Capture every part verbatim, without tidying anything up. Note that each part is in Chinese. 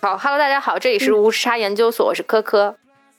好 ，Hello， 大家好，这里是无时差研究所，我是科科。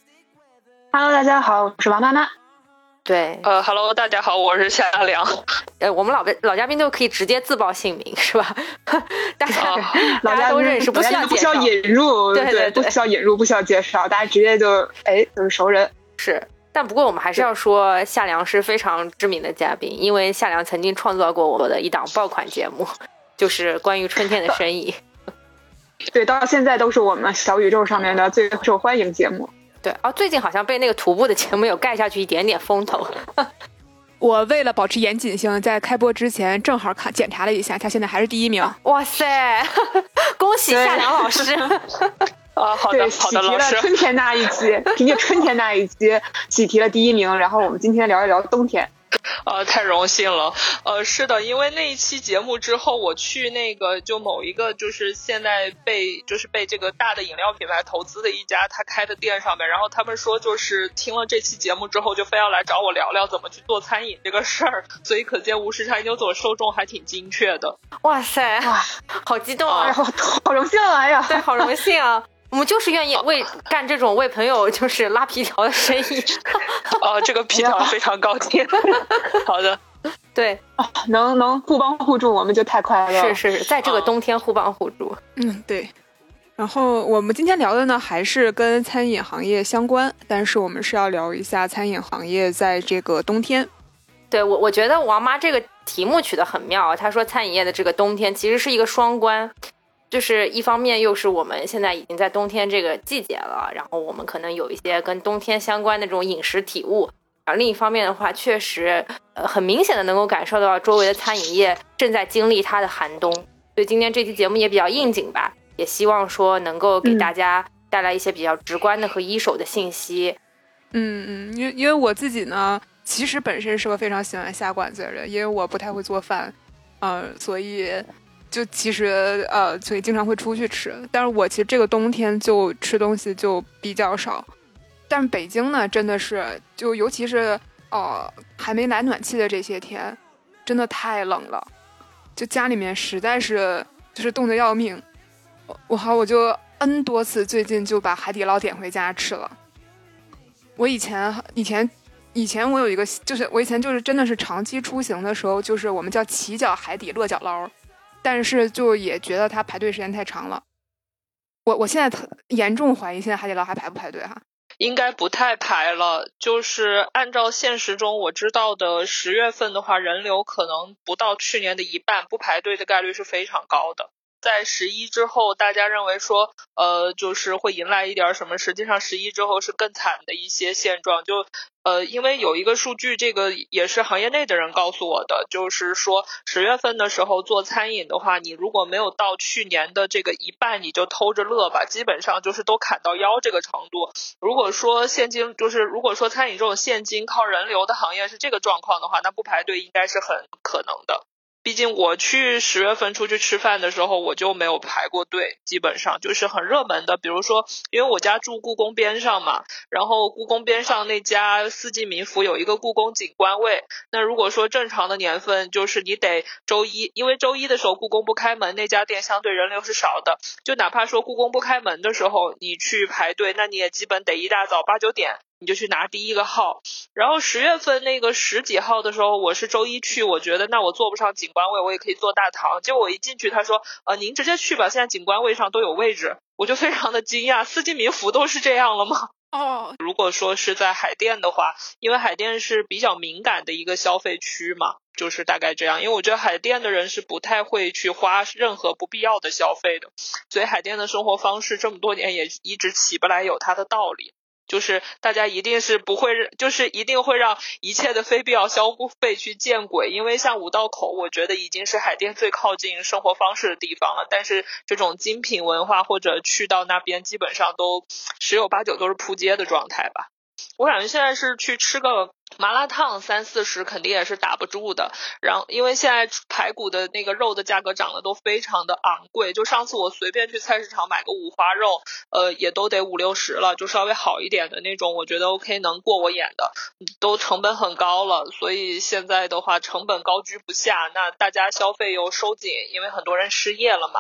Hello， 大家好，我是王妈妈。 对， 呃 ，Hello， 大家好，我是夏良。 呃，我们老老嘉宾都可以直接自报姓名，是吧？大家、 哦、 大家都认识，不需要不需要引入， 对对对， 不需要引入，不需要介绍，大家直接就哎就是熟人。 是，但不过我们还是要说，夏良是非常知名的嘉宾，因为夏良曾经创造过我的一档爆款节目，就是关于春天的生意。 对，到现在都是我们小宇宙上面的最受欢迎节目。 对，哦，最近好像被那个徒步的节目有盖下去一点点风头。 我为了保持严谨性，在开播之前正好看检查了一下，他现在还是第一名。 哇塞，恭喜夏良老师！ 啊，好的，好的，老师。 喜提了春天那一期，凭借春天那一期喜提了第一名。然后我们今天聊一聊冬天。 呃，太荣幸了。呃，是的，因为那一期节目之后，我去那个就某一个就是现在被就是被这个大的饮料品牌投资的一家他开的店上面，然后他们说就是听了这期节目之后，就非要来找我聊聊怎么去做餐饮这个事儿，所以可见无时差研究所受众还挺精确的。 哇塞，哇，好激动啊！ 哎呀，好荣幸啊！哎呀， 对，好荣幸啊！我们就是愿意为干这种为朋友就是拉皮条的生意。 哦，这个皮条非常高级。好的， 对， 能能互帮互助，我们就太快乐了。 是是是，在这个冬天互帮互助。 嗯，对。然后我们今天聊的呢，还是跟餐饮行业相关，但是我们是要聊一下餐饮行业在这个冬天。 对，我我觉得王妈这个题目取得很妙，她说餐饮业的这个冬天其实是一个双关。就是一方面又是我们现在已经在冬天这个季节了，然后我们可能有一些跟冬天相关的这种饮食体悟，而另一方面的话，确实呃很明显的能够感受到周围的餐饮业正在经历它的寒冬，所以今天这期节目也比较应景吧，也希望说能够给大家带来一些比较直观的和一手的信息。 嗯嗯，因为因为我自己呢，其实本身是个非常喜欢下馆子的人，因为我不太会做饭，呃，所以。就其实呃，所以经常会出去吃，但是我其实这个冬天就吃东西就比较少。但是北京呢，真的是就尤其是呃还没来暖气的这些天，真的太冷了，就家里面实在是就是冻得要命。我好我就 N 多次最近就把海底捞点回家吃了。我以前以前以前我有一个就是我以前就是真的是长期出行的时候，就是我们叫起脚海底落脚捞。但是就也觉得它排队时间太长了，我我现在特严重怀疑现在海底捞还排不排队哈？ 应该不太排了，就是按照现实中我知道的十月份的话，人流可能不到去年的一半，不排队的概率是非常高的。在十一之后，大家认为说呃就是会迎来一点什么，实际上十一之后是更惨的一些现状。就呃因为有一个数据，这个也是行业内的人告诉我的，就是说十月份的时候做餐饮的话，你如果没有到去年的这个一半，你就偷着乐吧，基本上就是都砍到腰这个程度。如果说现金就是如果说餐饮这种现金靠人流的行业是这个状况的话，那不排队应该是很可能的。毕竟我去十月份出去吃饭的时候，我就没有排过队，基本上就是很热门的，比如说因为我家住故宫边上嘛，然后故宫边上那家四季民福有一个故宫景观位，那如果说正常的年份，就是你得周一，因为周一的时候故宫不开门，那家店相对人流是少的，就哪怕说故宫不开门的时候你去排队，那你也基本得一大早八九点你就去拿第一个号。然后十月份那个十几号的时候，我是周一去，我觉得那我坐不上景观位，我也可以坐大堂。结果我一进去，他说呃，您直接去吧，现在景观位上都有位置。我就非常的惊讶，四季民福都是这样了吗？ 哦， 如果说是在海淀的话，因为海淀是比较敏感的一个消费区嘛，就是大概这样。因为我觉得海淀的人是不太会去花任何不必要的消费的，所以海淀的生活方式这么多年也一直起不来，有它的道理。就是大家一定是不会，就是一定会让一切的非必要消费去见鬼，因为像五道口我觉得已经是海淀最靠近生活方式的地方了，但是这种精品文化或者去到那边基本上都十有八九都是扑街的状态吧。我感觉现在是去吃个麻辣烫三四十肯定也是打不住的，然后因为现在排骨的那个肉的价格涨得都非常的昂贵，就上次我随便去菜市场买个五花肉呃，也都得五六十了，就稍微好一点的那种我觉得 OK 能过我眼的都成本很高了，所以现在的话成本高居不下，那大家消费又收紧，因为很多人失业了嘛，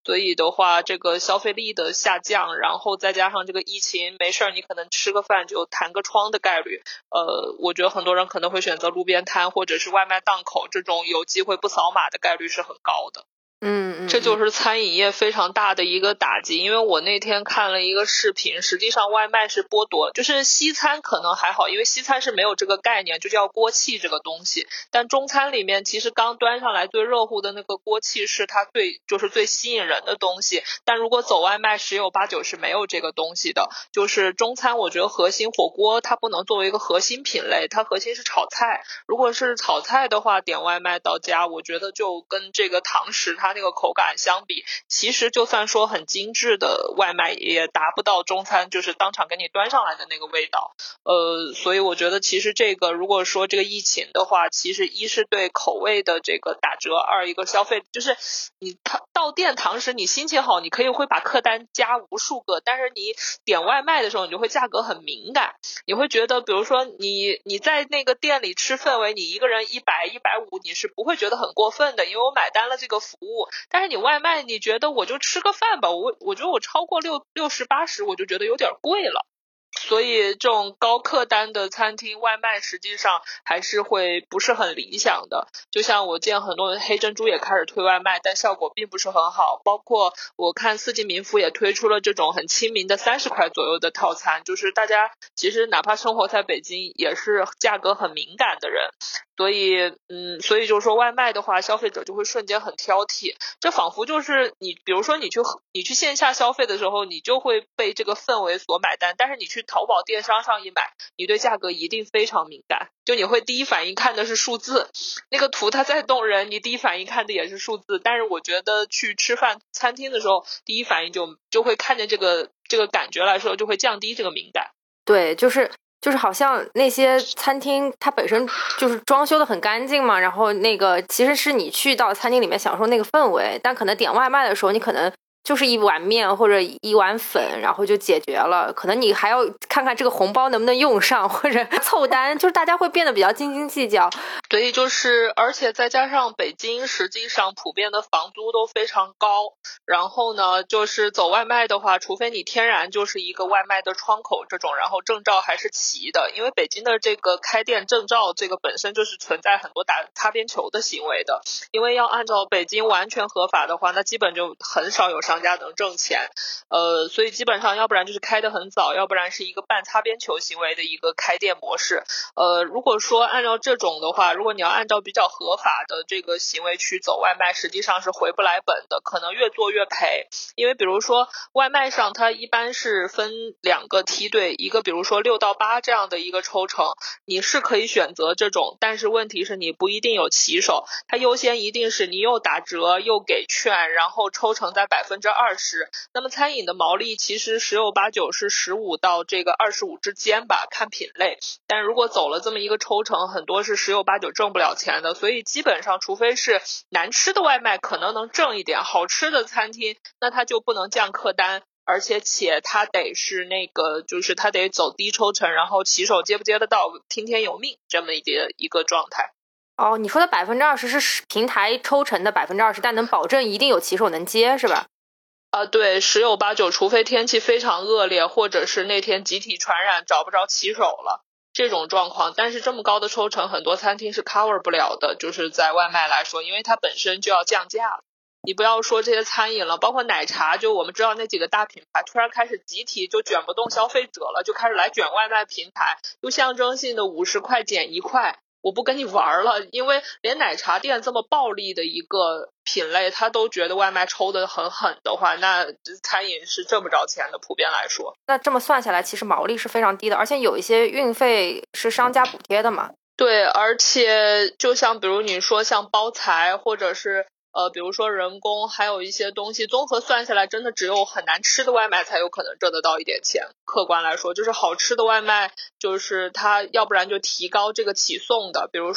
所以的话这个消费力的下降，然后再加上这个疫情，没事你可能吃个饭就弹个窗的概率，呃，我觉得很多人可能会选择路边摊或者是外卖档口，这种有机会不扫码的概率是很高的。 嗯嗯， 这就是餐饮业非常大的一个打击。因为我那天看了一个视频，实际上外卖是剥夺，就是西餐可能还好，因为西餐是没有这个概念，就叫锅气这个东西。但中餐里面其实刚端上来最热乎的那个锅气是它最就是最吸引人的东西，但如果走外卖十有八九是没有这个东西的。就是中餐我觉得核心火锅它不能作为一个核心品类，它核心是炒菜，如果是炒菜的话点外卖到家，我觉得就跟这个堂食它那个口感相比，其实就算说很精致的外卖也达不到中餐就是当场给你端上来的那个味道。呃，所以我觉得其实这个如果说这个疫情的话，其实一是对口味的这个打折，二一个消费就是你到店堂食你心情好你可以会把客单加无数个，但是你点外卖的时候你就会价格很敏感，你会觉得比如说你你在那个店里吃氛围，你一个人一百一百五你是不会觉得很过分的，因为我买单了这个服务。但是你外卖你觉得我就吃个饭吧，我我觉得我超过六六十八十我就觉得有点贵了。所以这种高客单的餐厅外卖实际上还是会不是很理想的。就像我见很多人黑珍珠也开始推外卖，但效果并不是很好。包括我看四季民福也推出了这种很亲民的三十块左右的套餐，就是大家其实哪怕生活在北京也是价格很敏感的人。所以嗯，所以就是说外卖的话消费者就会瞬间很挑剔，这仿佛就是你比如说你去你去线下消费的时候你就会被这个氛围所买单，但是你去淘宝电商上一买，你对价格一定非常敏感，就你会第一反应看的是数字，那个图它再动人你第一反应看的也是数字，但是我觉得去吃饭餐厅的时候第一反应就就会看见这个这个感觉来说就会降低这个敏感。 对，就是就是好像那些餐厅它本身就是装修的很干净嘛，然后那个其实是你去到餐厅里面享受那个氛围，但可能点外卖的时候你可能就是一碗面或者一碗粉然后就解决了，可能你还要看看这个红包能不能用上或者凑单，就是大家会变得比较斤斤计较。 所以就是而且再加上北京实际上普遍的房租都非常高，然后呢就是走外卖的话除非你天然就是一个外卖的窗口这种，然后证照还是齐的，因为北京的这个开店证照这个本身就是存在很多打擦边球的行为的，因为要按照北京完全合法的话那基本就很少有商家能挣钱，呃，所以基本上要不然就是开得很早，要不然是一个半擦边球行为的一个开店模式。呃，如果说按照这种的话，如果你要按照比较合法的这个行为去走外卖，实际上是回不来本的，可能越做越赔。因为比如说外卖上它一般是分两个梯队，一个比如说六到八这样的一个抽成，你是可以选择这种，但是问题是你不一定有骑手，它优先一定是你又打折又给券，然后抽成在百分之二十。那么餐饮的毛利其实十有八九是十五到这个二十五之间吧，看品类。但如果走了这么一个抽成，很多是十有八九挣不了钱的，所以基本上除非是难吃的外卖可能能挣一点，好吃的餐厅那它就不能降客单，而且且它得是那个就是它得走低抽成，然后骑手接不接得到听天由命这么一个一个状态。 哦，你说的百分之二十是平台抽成的百分之二十，但能保证一定有骑手能接是吧？ 啊，对，十有八九，除非天气非常恶劣，或者是那天集体传染找不着骑手了这种状况，但是这么高的抽成很多餐厅是 cover 不了的，就是在外卖来说，因为它本身就要降价了。你不要说这些餐饮了，包括奶茶，就我们知道那几个大品牌突然开始集体就卷不动消费者了，就开始来卷外卖平台，就象征性的五十块减一块，我不跟你玩了。因为连奶茶店这么暴利的一个品类他都觉得外卖抽得很狠的话，那餐饮是挣不着钱的，普遍来说。 那这么算下来其实毛利是非常低的，而且有一些运费是商家补贴的嘛。 对，而且就像比如你说像包材或者是呃，比如说人工，还有一些东西综合算下来，真的只有很难吃的外卖才有可能挣得到一点钱。客观来说，就是好吃的外卖，就是它要不然就提高这个起送的，比如说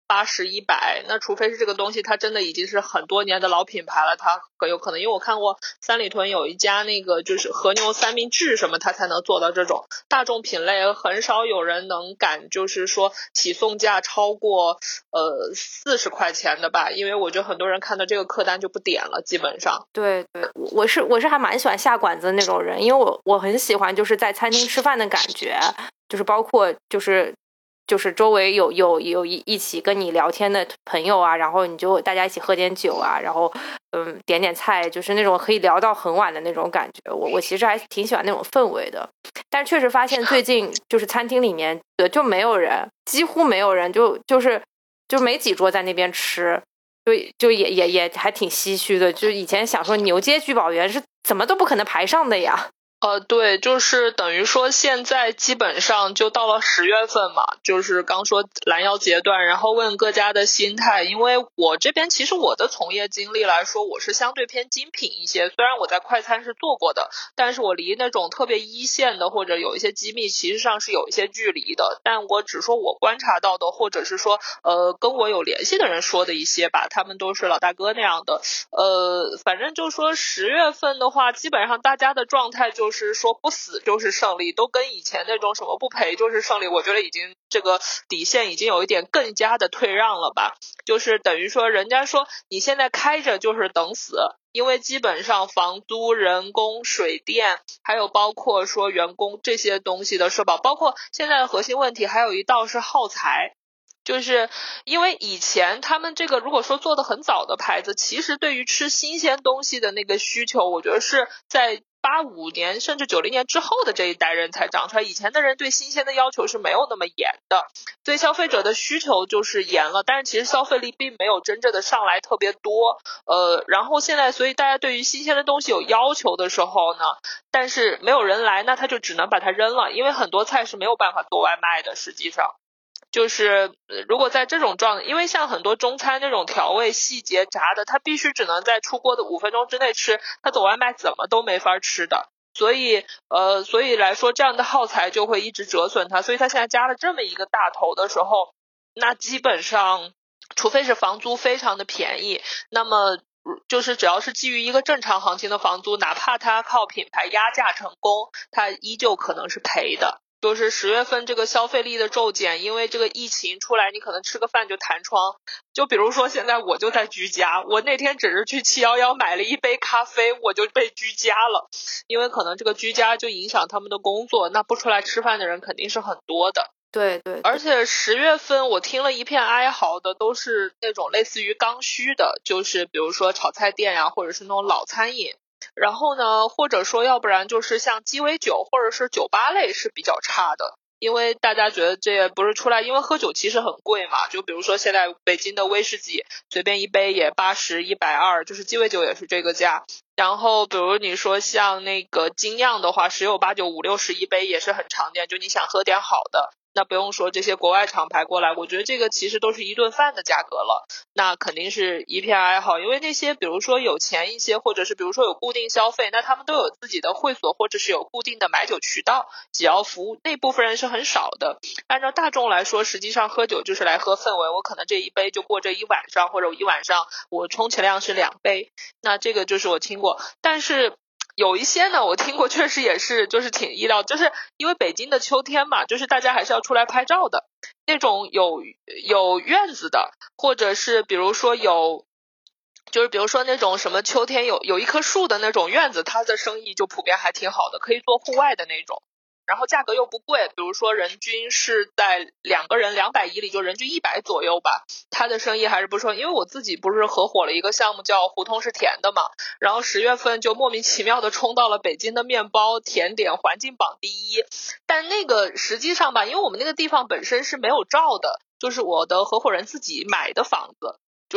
八十、一百，那除非是这个东西它真的已经是很多年的老品牌了，它很有可能。因为我看过三里屯有一家那个就是和牛三明治什么，它才能做到这种大众品类，很少有人能敢就是说起送价超过呃四十块钱的吧，因为我觉得很多人看到这个客单就不点了，基本上。 对对，我是我是还蛮喜欢下馆子的那种人，因为我我很喜欢就是在餐厅吃饭的感觉，就是包括就是就是周围有有有一一起跟你聊天的朋友啊，然后你就大家一起喝点酒啊，然后嗯点点菜，就是那种可以聊到很晚的那种感觉。我我其实还挺喜欢那种氛围的，但是确实发现最近就是餐厅里面的就没有人，几乎没有人，就就是就没几桌在那边吃。就就也也也还挺唏嘘的，就以前想说牛街聚宝园是怎么都不可能排上的呀。 呃，对，就是等于说现在基本上就到了十月份嘛，就是刚说拦腰截断，然后问各家的心态。因为我这边其实我的从业经历来说，我是相对偏精品一些，虽然我在快餐是做过的，但是我离那种特别一线的或者有一些机密其实上是有一些距离的。但我只说我观察到的，或者是说呃跟我有联系的人说的一些吧，他们都是老大哥那样的。呃，反正就说十月份的话，基本上大家的状态就就是说不死就是胜利，都跟以前那种什么不赔就是胜利，我觉得已经这个底线已经有一点更加的退让了吧。就是等于说人家说你现在开着就是等死，因为基本上房租、人工、水电还有包括说员工这些东西的社保，包括现在的核心问题还有一道是耗材。就是因为以前他们这个如果说做的很早的牌子，其实对于吃新鲜东西的那个需求，我觉得是在八五年甚至九零年之后的这一代人才长出来，以前的人对新鲜的要求是没有那么严的，所以消费者的需求就是严了，但是其实消费力并没有真正的上来特别多。呃，然后现在所以大家对于新鲜的东西有要求的时候呢，但是没有人来，那他就只能把它扔了，因为很多菜是没有办法做外卖的，实际上。就是如果在这种状态，因为像很多中餐那种调味细节炸的，它必须只能在出锅的五分钟之内吃，它走外卖怎么都没法吃的。所以呃，所以来说这样的耗材就会一直折损它，所以它现在加了这么一个大头的时候，那基本上除非是房租非常的便宜，那么就是只要是基于一个正常行情的房租，哪怕它靠品牌压价成功，它依旧可能是赔的。就是十月份这个消费力的骤减，因为这个疫情出来，你可能吃个饭就弹窗。就比如说现在我就在居家，我那天只是去七一一买了一杯咖啡，我就被居家了，因为可能这个居家就影响他们的工作，那不出来吃饭的人肯定是很多的。 对 对, 对， 而且十月份我听了一片哀嚎的，都是那种类似于刚需的，就是比如说炒菜店呀，或者是那种老餐饮。然后呢，或者说要不然就是像鸡尾酒或者是酒吧类是比较差的，因为大家觉得这也不是出来，因为喝酒其实很贵嘛，就比如说现在北京的威士忌随便一杯也八十、一百二，就是鸡尾酒也是这个价。然后比如你说像那个精酿的话，十有八九五六十一杯也是很常见，就你想喝点好的，那不用说这些国外厂牌过来，我觉得这个其实都是一顿饭的价格了，那肯定是一片哀嚎。因为那些比如说有钱一些，或者是比如说有固定消费，那他们都有自己的会所或者是有固定的买酒渠道，只要服务那部分人是很少的。按照大众来说，实际上喝酒就是来喝氛围，我可能这一杯就过这一晚上，或者我一晚上我充其量是两杯，那这个就是我听过。但是有一些呢，我听过确实也是就是挺意料，就是因为北京的秋天嘛，就是大家还是要出来拍照的，那种有有院子的，或者是比如说有就是比如说那种什么秋天有有一棵树的那种院子，它的生意就普遍还挺好的，可以做户外的那种，然后价格又不贵，比如说人均是在两个人两百以里，就人均一百左右吧，他的生意还是不错。因为我自己不是合伙了一个项目叫胡同是甜的嘛，然后十月份就莫名其妙的冲到了北京的面包甜点环境榜第一，但那个实际上吧，因为我们那个地方本身是没有照的，就是我的合伙人自己买的房子，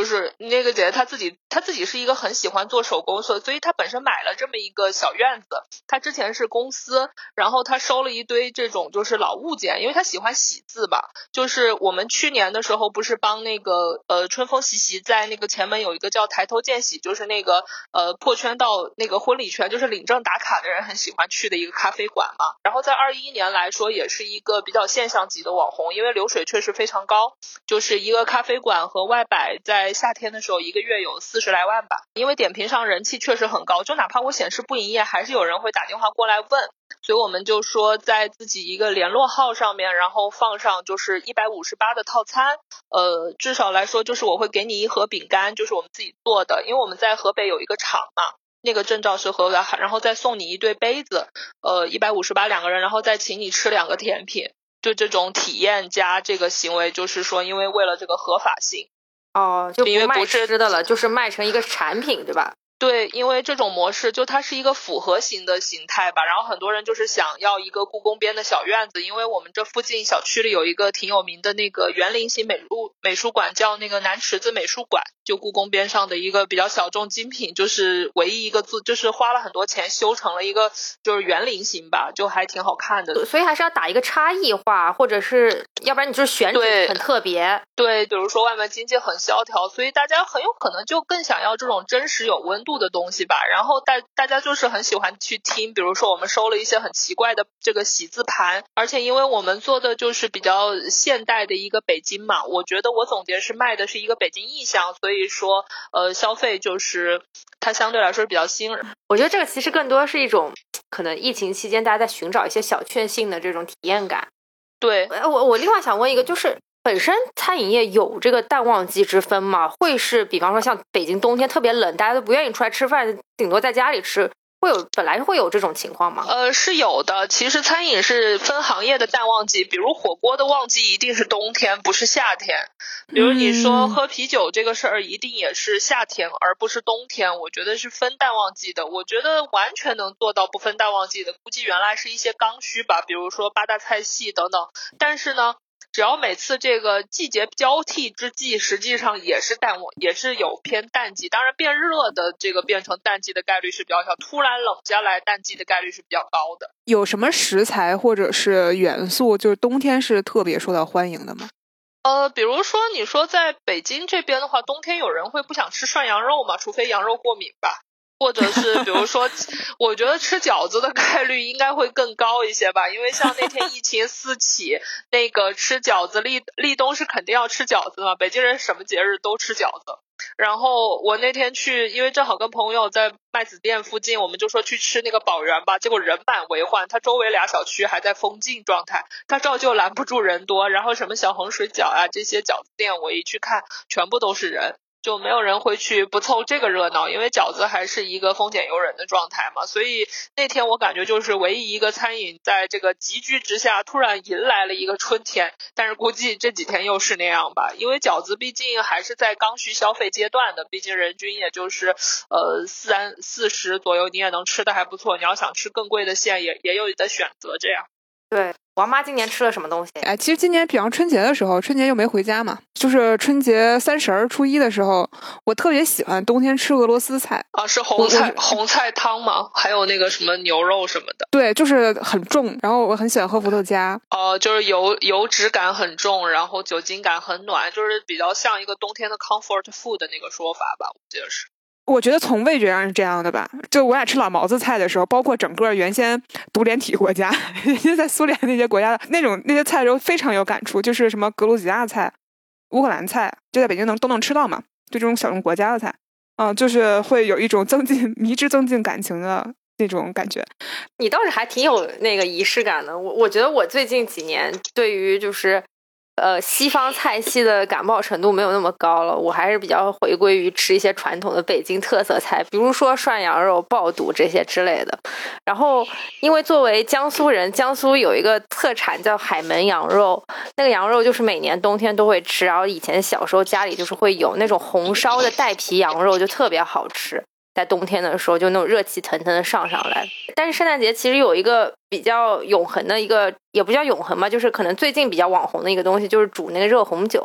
就是那个姐姐她自己她自己是一个很喜欢做手工，所所以她本身买了这么一个小院子。她之前是公司，然后她收了一堆这种就是老物件，因为她喜欢喜字吧。就是我们去年的时候不是帮那个呃春风习习在那个前门有一个叫抬头见喜，就是那个呃破圈到那个婚礼圈，就是领证打卡的人很喜欢去的一个咖啡馆嘛。然后在二一年来说也是一个比较现象级的网红，因为流水确实非常高，就是一个咖啡馆和外摆在夏天的时候一个月有四十来万吧。因为点评上人气确实很高，就哪怕我显示不营业还是有人会打电话过来问，所以我们就说在自己一个联络号上面，然后放上就是一百五十八的套餐，呃，至少来说就是我会给你一盒饼干，就是我们自己做的，因为我们在河北有一个厂嘛，那个证照是合的，然后再送你一对杯子，呃，一百五十八两个人，然后再请你吃两个甜品，就这种体验加这个行为，就是说因为为了这个合法性。 哦，就不卖因为不是吃的了，就是卖成一个产品，对吧？ 对，因为这种模式就它是一个复合型的形态吧，然后很多人就是想要一个故宫边的小院子，因为我们这附近小区里有一个挺有名的那个园林型美术美术馆，叫那个南池子美术馆，就故宫边上的一个比较小众精品，就是唯一一个字，就是花了很多钱修成了一个就是园林型吧，就还挺好看的。 所以还是要打一个差异化，或者是要不然你就是选址很特别。 对，比如说外面经济很萧条，所以大家很有可能就更想要这种真实有温度的东西吧。然后大大家就是很喜欢去听，比如说我们收了一些很奇怪的这个喜字盘，而且因为我们做的就是比较现代的一个北京嘛，我觉得我总结是卖的是一个北京意象，所以说呃消费就是它相对来说是比较新颖。 我觉得这个其实更多是一种可能疫情期间大家在寻找一些小确幸的这种体验感。 对， 我我另外想问一个，就是本身餐饮业有这个淡旺季之分吗？会是比方说像北京冬天特别冷，大家都不愿意出来吃饭，顶多在家里吃，会有本来会有这种情况吗？ 呃，是有的。其实餐饮是分行业的淡旺季，比如火锅的旺季一定是冬天，不是夏天。比如你说喝啤酒这个事儿，一定也是夏天，而不是冬天。我觉得是分淡旺季的。我觉得完全能做到不分淡旺季的，估计原来是一些刚需吧，比如说八大菜系等等。但是呢，只要每次这个季节交替之际，实际上也是淡旺，也是有偏淡季。当然变热的这个变成淡季的概率是比较小，突然冷下来淡季的概率是比较高的。 有什么食材或者是元素就是冬天是特别受到欢迎的吗？ 呃，比如说你说在北京这边的话，冬天有人会不想吃涮羊肉吗？除非羊肉过敏吧。或者是比如说我觉得吃饺子的概率应该会更高一些吧，因为像那天疫情四起那个吃饺子，立立冬是肯定要吃饺子嘛，北京人什么节日都吃饺子。然后我那天去，因为正好跟朋友在麦子店附近，我们就说去吃那个宝源吧，结果人满为患，它周围俩小区还在封禁状态，它照旧拦不住人多，然后什么小衡水饺啊这些饺子店我一去看全部都是人，就没有人会去不凑这个热闹，因为饺子还是一个丰俭由人的状态嘛。所以那天我感觉就是唯一一个餐饮在这个急居之下突然迎来了一个春天，但是估计这几天又是那样吧，因为饺子毕竟还是在刚需消费阶段的，毕竟人均也就是呃三四十左右，你也能吃的还不错，你要想吃更贵的馅也也有你的选择这样。 对，王妈今年吃了什么东西？ 哎，其实今年比方春节的时候，春节又没回家嘛，就是春节三十儿初一的时候，我特别喜欢冬天吃俄罗斯菜啊，是红菜红菜汤吗？还有那个什么牛肉什么的？ 对，就是很重，然后我很喜欢喝伏特加。 哦、呃，就是油油脂感很重，然后酒精感很暖，就是比较像一个冬天的 comfort food 的那个说法吧，我记得是。 我觉得从味觉上是这样的吧，就我俩吃老毛子菜的时候，包括整个原先独联体国家，人家在苏联那些国家的那种那些菜都非常有感触，就是什么格鲁吉亚菜、乌克兰菜，就在北京能都能吃到嘛，就这种小众国家的菜，嗯、呃，就是会有一种增进迷之增进感情的那种感觉。 你倒是还挺有那个仪式感的，我我觉得我最近几年对于就是呃，西方菜系的感冒程度没有那么高了，我还是比较回归于吃一些传统的北京特色菜，比如说涮羊肉、爆肚这些之类的。然后，因为作为江苏人，江苏有一个特产叫海门羊肉，那个羊肉就是每年冬天都会吃，然后以前小时候家里就是会有那种红烧的带皮羊肉，就特别好吃。在冬天的时候就那种热气腾腾的上上来。但是圣诞节其实有一个比较永恒的一个，也不叫永恒吧，就是可能最近比较网红的一个东西，就是煮那个热红酒。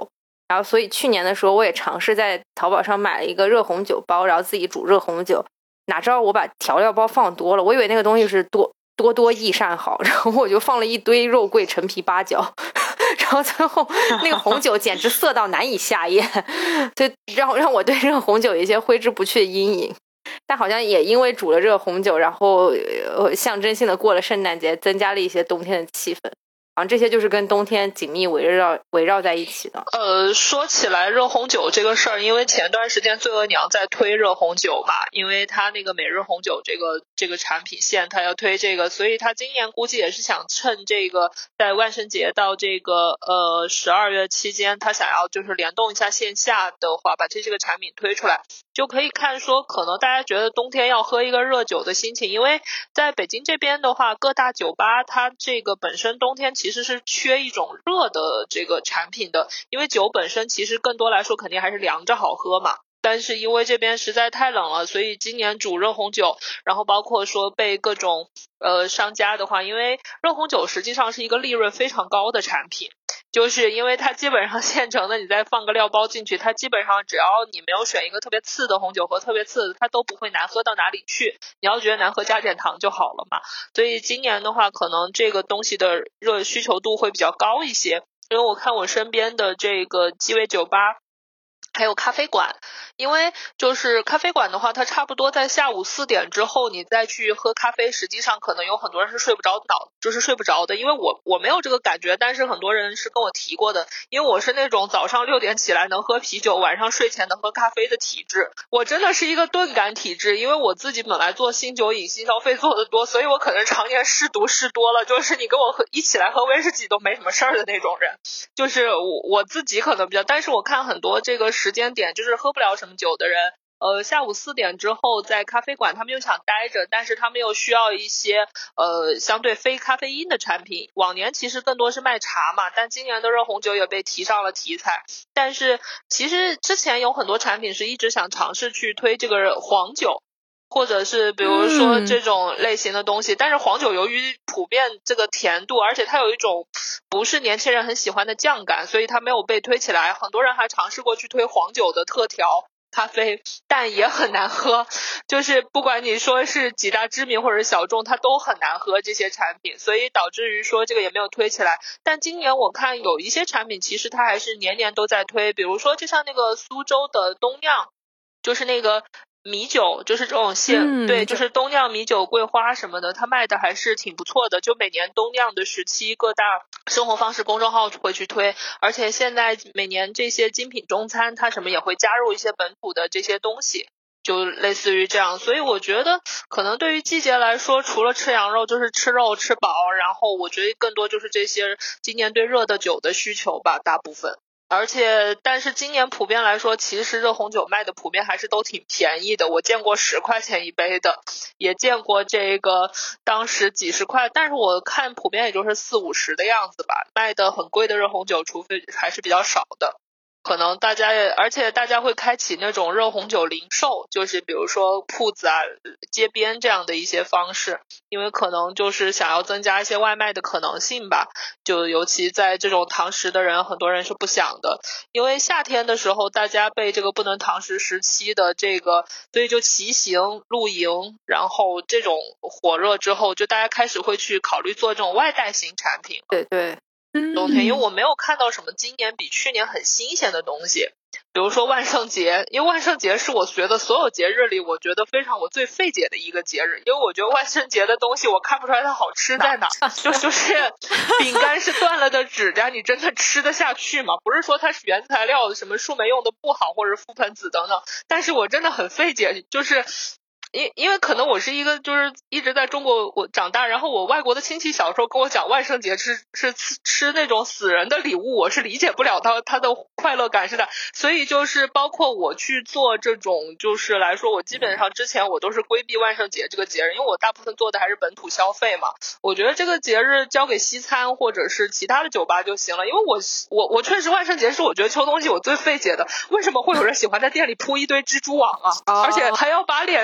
然后所以去年的时候我也尝试在淘宝上买了一个热红酒包，然后自己煮热红酒，哪知道我把调料包放多了，我以为那个东西是多多多益善好，然后我就放了一堆肉桂陈皮八角，然后最后那个红酒简直涩到难以下咽，就让让我对这个红酒有一些挥之不去的阴影。但好像也因为煮了这个红酒，然后、呃、象征性的过了圣诞节，增加了一些冬天的气氛。好像这些就是跟冬天紧密围绕围绕在一起的。 呃，说起来热红酒这个事儿，因为前段时间罪恶娘在推热红酒嘛，因为他那个每日红酒这个这个产品线，他要推这个，所以他今年估计也是想趁这个在万圣节到这个呃十二月期间，他想要就是联动一下线下的话，把这这个产品推出来，就可以看说可能大家觉得冬天要喝一个热酒的心情，因为在北京这边的话，各大酒吧它这个本身冬天其实是缺一种热的这个产品的，因为酒本身其实更多来说肯定还是凉着好喝嘛。但是因为这边实在太冷了，所以今年煮热红酒，然后包括说被各种呃商家的话，因为热红酒实际上是一个利润非常高的产品，就是因为它基本上现成的，你再放个料包进去，它基本上只要你没有选一个特别次的红酒和特别次的，它都不会难喝到哪里去，你要觉得难喝加点糖就好了嘛。所以今年的话可能这个东西的热需求度会比较高一些，因为我看我身边的这个鸡尾酒吧还有咖啡馆，因为就是咖啡馆的话，它差不多在下午四点之后你再去喝咖啡，实际上可能有很多人是睡不着脑，就是睡不着的。因为我我没有这个感觉，但是很多人是跟我提过的，因为我是那种早上六点起来能喝啤酒，晚上睡前能喝咖啡的体质，我真的是一个钝感体质。因为我自己本来做新酒饮新消费做的多，所以我可能常年试毒试多了，就是你跟我喝一起来喝威士忌都没什么事儿的那种人，就是我我自己可能比较，但是我看很多这个时间点就是喝不了什么酒的人，呃，下午四点之后在咖啡馆他们又想待着，但是他们又需要一些呃相对非咖啡因的产品。往年其实更多是卖茶嘛，但今年的热红酒也被提上了题材。但是其实之前有很多产品是一直想尝试去推这个黄酒，或者是比如说这种类型的东西、嗯、但是黄酒由于普遍这个甜度，而且它有一种不是年轻人很喜欢的酱感，所以它没有被推起来。很多人还尝试过去推黄酒的特调咖啡，但也很难喝，就是不管你说是几大知名或者小众，它都很难喝这些产品，所以导致于说这个也没有推起来。但今年我看有一些产品其实它还是年年都在推，比如说就像那个苏州的东酿，就是那个米酒，就是这种现、嗯、对，就是冬酿米酒桂花什么的，它卖的还是挺不错的。就每年冬酿的时期，各大生活方式公众号会去推，而且现在每年这些精品中餐它什么也会加入一些本土的这些东西，就类似于这样。所以我觉得可能对于季节来说，除了吃羊肉就是吃肉吃饱，然后我觉得更多就是这些今年对热的酒的需求吧，大部分。而且但是今年普遍来说，其实热红酒卖的普遍还是都挺便宜的，我见过十块钱一杯的，也见过这个当时几十块，但是我看普遍也就是四五十的样子吧，卖的很贵的热红酒除非还是比较少的。可能大家也，而且大家会开启那种热红酒零售，就是比如说铺子啊、街边这样的一些方式，因为可能就是想要增加一些外卖的可能性吧。就尤其在这种堂食的人，很多人是不想的，因为夏天的时候大家被这个不能堂食时期的这个，所以就骑行、露营，然后这种火热之后，就大家开始会去考虑做这种外带型产品。 对对。 冬天，因为我没有看到什么今年比去年很新鲜的东西，比如说万圣节，因为万圣节是我觉得所有节日里我觉得非常我最费解的一个节日，因为我觉得万圣节的东西我看不出来它好吃在哪，就就是饼干是断了的指甲，你真的吃得下去吗？不是说它是原材料什么树莓用的不好或者覆盆子等等，但是我真的很费解，就是因因为可能我是一个就是一直在中国我长大，然后我外国的亲戚小时候跟我讲万圣节是是吃吃那种死人的礼物，我是理解不了他他的快乐感是的，所以就是包括我去做这种就是来说，我基本上之前我都是规避万圣节这个节日，因为我大部分做的还是本土消费嘛，我觉得这个节日交给西餐或者是其他的酒吧就行了，因为我我我确实万圣节是我觉得秋冬季我最费解的，为什么会有人喜欢在店里铺一堆蜘蛛网啊，而且还要把脸上涂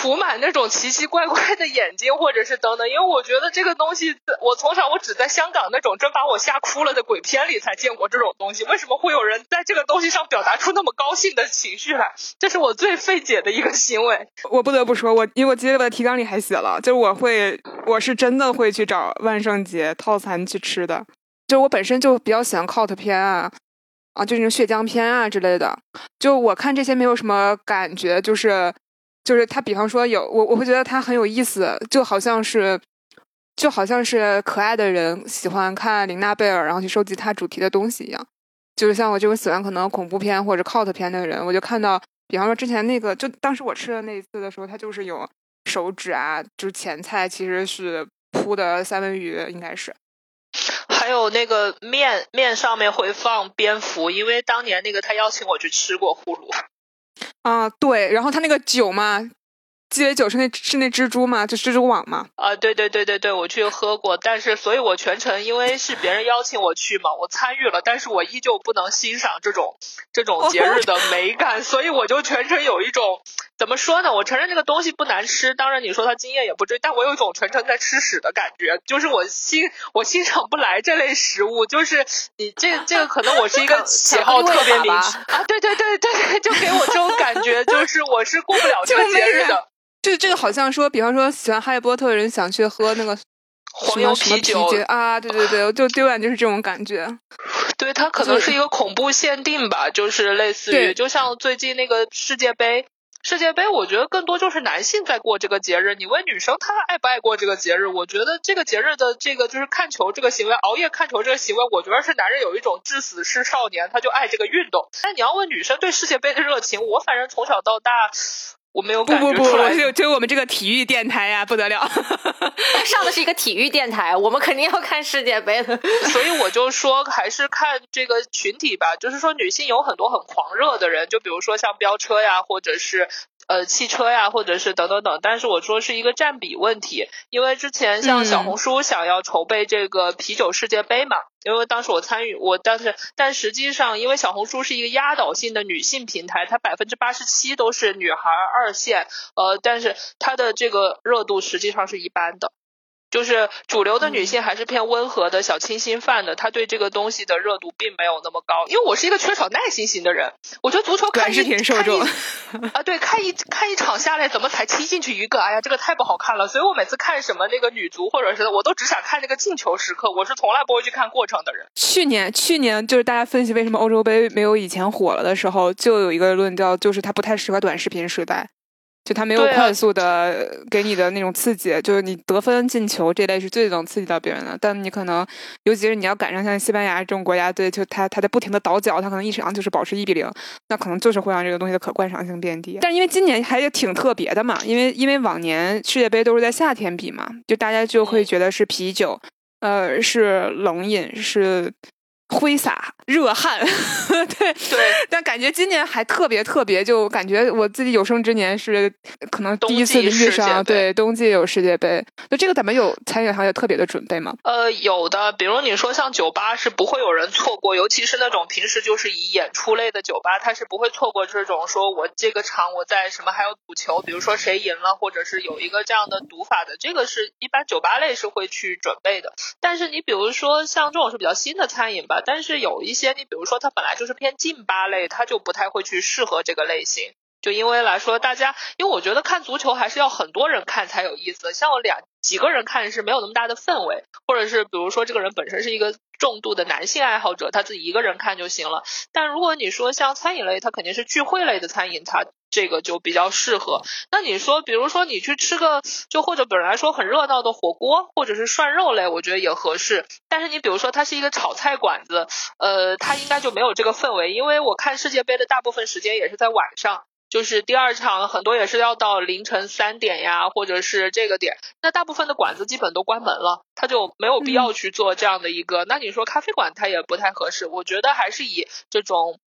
涂满那种奇奇怪怪的眼睛，或者是等等，因为我觉得这个东西，我从小我只在香港那种真把我吓哭了的鬼片里才见过这种东西，为什么会有人在这个东西上表达出那么高兴的情绪来？这是我最费解的一个行为。 我不得不说，我因为我记得我的提纲里还写了，就是我会，我是真的会去找万圣节套餐去吃的，就我本身就比较喜欢 cult 片啊。啊，就那种血浆片啊之类的，就我看这些没有什么感觉，就是就是他，比方说有我我会觉得他很有意思，就好像是就好像是可爱的人喜欢看琳娜贝尔，然后去收集他主题的东西一样。就是像我这种喜欢可能恐怖片或者 cult 片的人，我就看到，比方说之前那个，就当时我吃的那一次的时候，它就是有手指啊，就是前菜其实是铺的三文鱼，应该是。 还有那个面面上面会放蝙蝠，因为当年那个他邀请我去吃过呼噜啊，对，然后他那个酒嘛，鸡尾酒是那是那蜘蛛嘛，就蜘蛛网嘛。 啊，对对对对对，我去喝过，但是所以我全程因为是别人邀请我去嘛，我参与了，但是我依旧不能欣赏这种这种节日的美感，所以我就全程有一种怎么说呢？我承认这个东西不难吃，当然你说它惊艳也不对，但我有一种全程在吃屎的感觉，就是我欣我欣赏不来这类食物，就是你这这个可能我是一个喜好特别明确啊，对对对对，就给我这种感觉，就是我是过不了这个节日的。 这这个好像说，比方说喜欢哈利波特的人想去喝那个黄油啤酒啊，对对对，就丢完就是这种感觉。 对，它可能是一个恐怖限定吧，就是类似于，就像最近那个世界杯。世界杯我觉得更多就是男性在过这个节日，你问女生她爱不爱过这个节日，我觉得这个节日的这个就是看球这个行为，熬夜看球这个行为，我觉得是男人有一种至死是少年，他就爱这个运动。但你要问女生对世界杯的热情，我反正从小到大我没有感觉出来。 不不不，就就我们这个体育电台呀，不得了。 上的是一个体育电台，我们肯定要看世界杯的。 所以我就说还是看这个群体吧，就是说女性有很多很狂热的人，就比如说像飙车呀，或者是呃汽车呀，或者是等等等，但是我说是一个占比问题，因为之前像小红书想要筹备这个啤酒世界杯嘛，嗯、因为当时我参与，我但是但实际上因为小红书是一个压倒性的女性平台，它百分之八十七都是女孩二线，呃，但是它的这个热度实际上是一般的。就是主流的女性还是偏温和的小清新范的，她对这个东西的热度并没有那么高。因为我是一个缺少耐心型的人，我觉得足球看一短视频受众啊，对，看一看一场下来怎么才踢进去一个？哎呀，这个太不好看了。所以我每次看什么那个女足或者是我都只想看那个进球时刻，我是从来不会去看过程的人。 去年去年就是大家分析为什么欧洲杯没有以前火了的时候，就有一个论调，就是它不太适合短视频时代。就它没有快速的给你的那种刺激，啊、就是你得分进球这类是最能刺激到别人的，但你可能尤其是你要赶上像西班牙这种国家队，就他他在不停的倒脚，他可能一场就是保持一比零，那可能就是会让这个东西的可观赏性变低。但是因为今年还挺特别的嘛，因为因为往年世界杯都是在夏天比嘛，就大家就会觉得是啤酒，呃，是冷饮，是挥洒热汗对对， 但感觉今年还特别特别，就感觉我自己有生之年是可能第一次遇上对冬季有世界杯，就这个咱们有参与行业特别的准备吗？ 呃，有的，比如你说像酒吧是不会有人错过，尤其是那种平时就是以演出类的酒吧，它是不会错过这种说我这个场我在什么还有赌球，比如说谁赢了，或者是有一个这样的赌法的，这个是一般酒吧类是会去准备的。但是你比如说像这种是比较新的餐饮吧，但是有一些你比如说它本来就是偏劲吧类，它就不太会去适合这个类型。就因为来说大家，因为我觉得看足球还是要很多人看才有意思，像我两几个人看是没有那么大的氛围，或者是比如说这个人本身是一个重度的男性爱好者，他自己一个人看就行了。但如果你说像餐饮类，它肯定是聚会类的餐饮，它这个就比较适合。那你说比如说你去吃个就或者本来说很热闹的火锅或者是涮肉类，我觉得也合适。但是你比如说它是一个炒菜馆子，呃，它应该就没有这个氛围，因为我看世界杯的大部分时间也是在晚上，就是第二场很多也是要到凌晨三点呀，或者是这个点，那大部分的馆子基本都关门了，它就没有必要去做这样的一个、嗯、那你说咖啡馆它也不太合适，我觉得还是以这种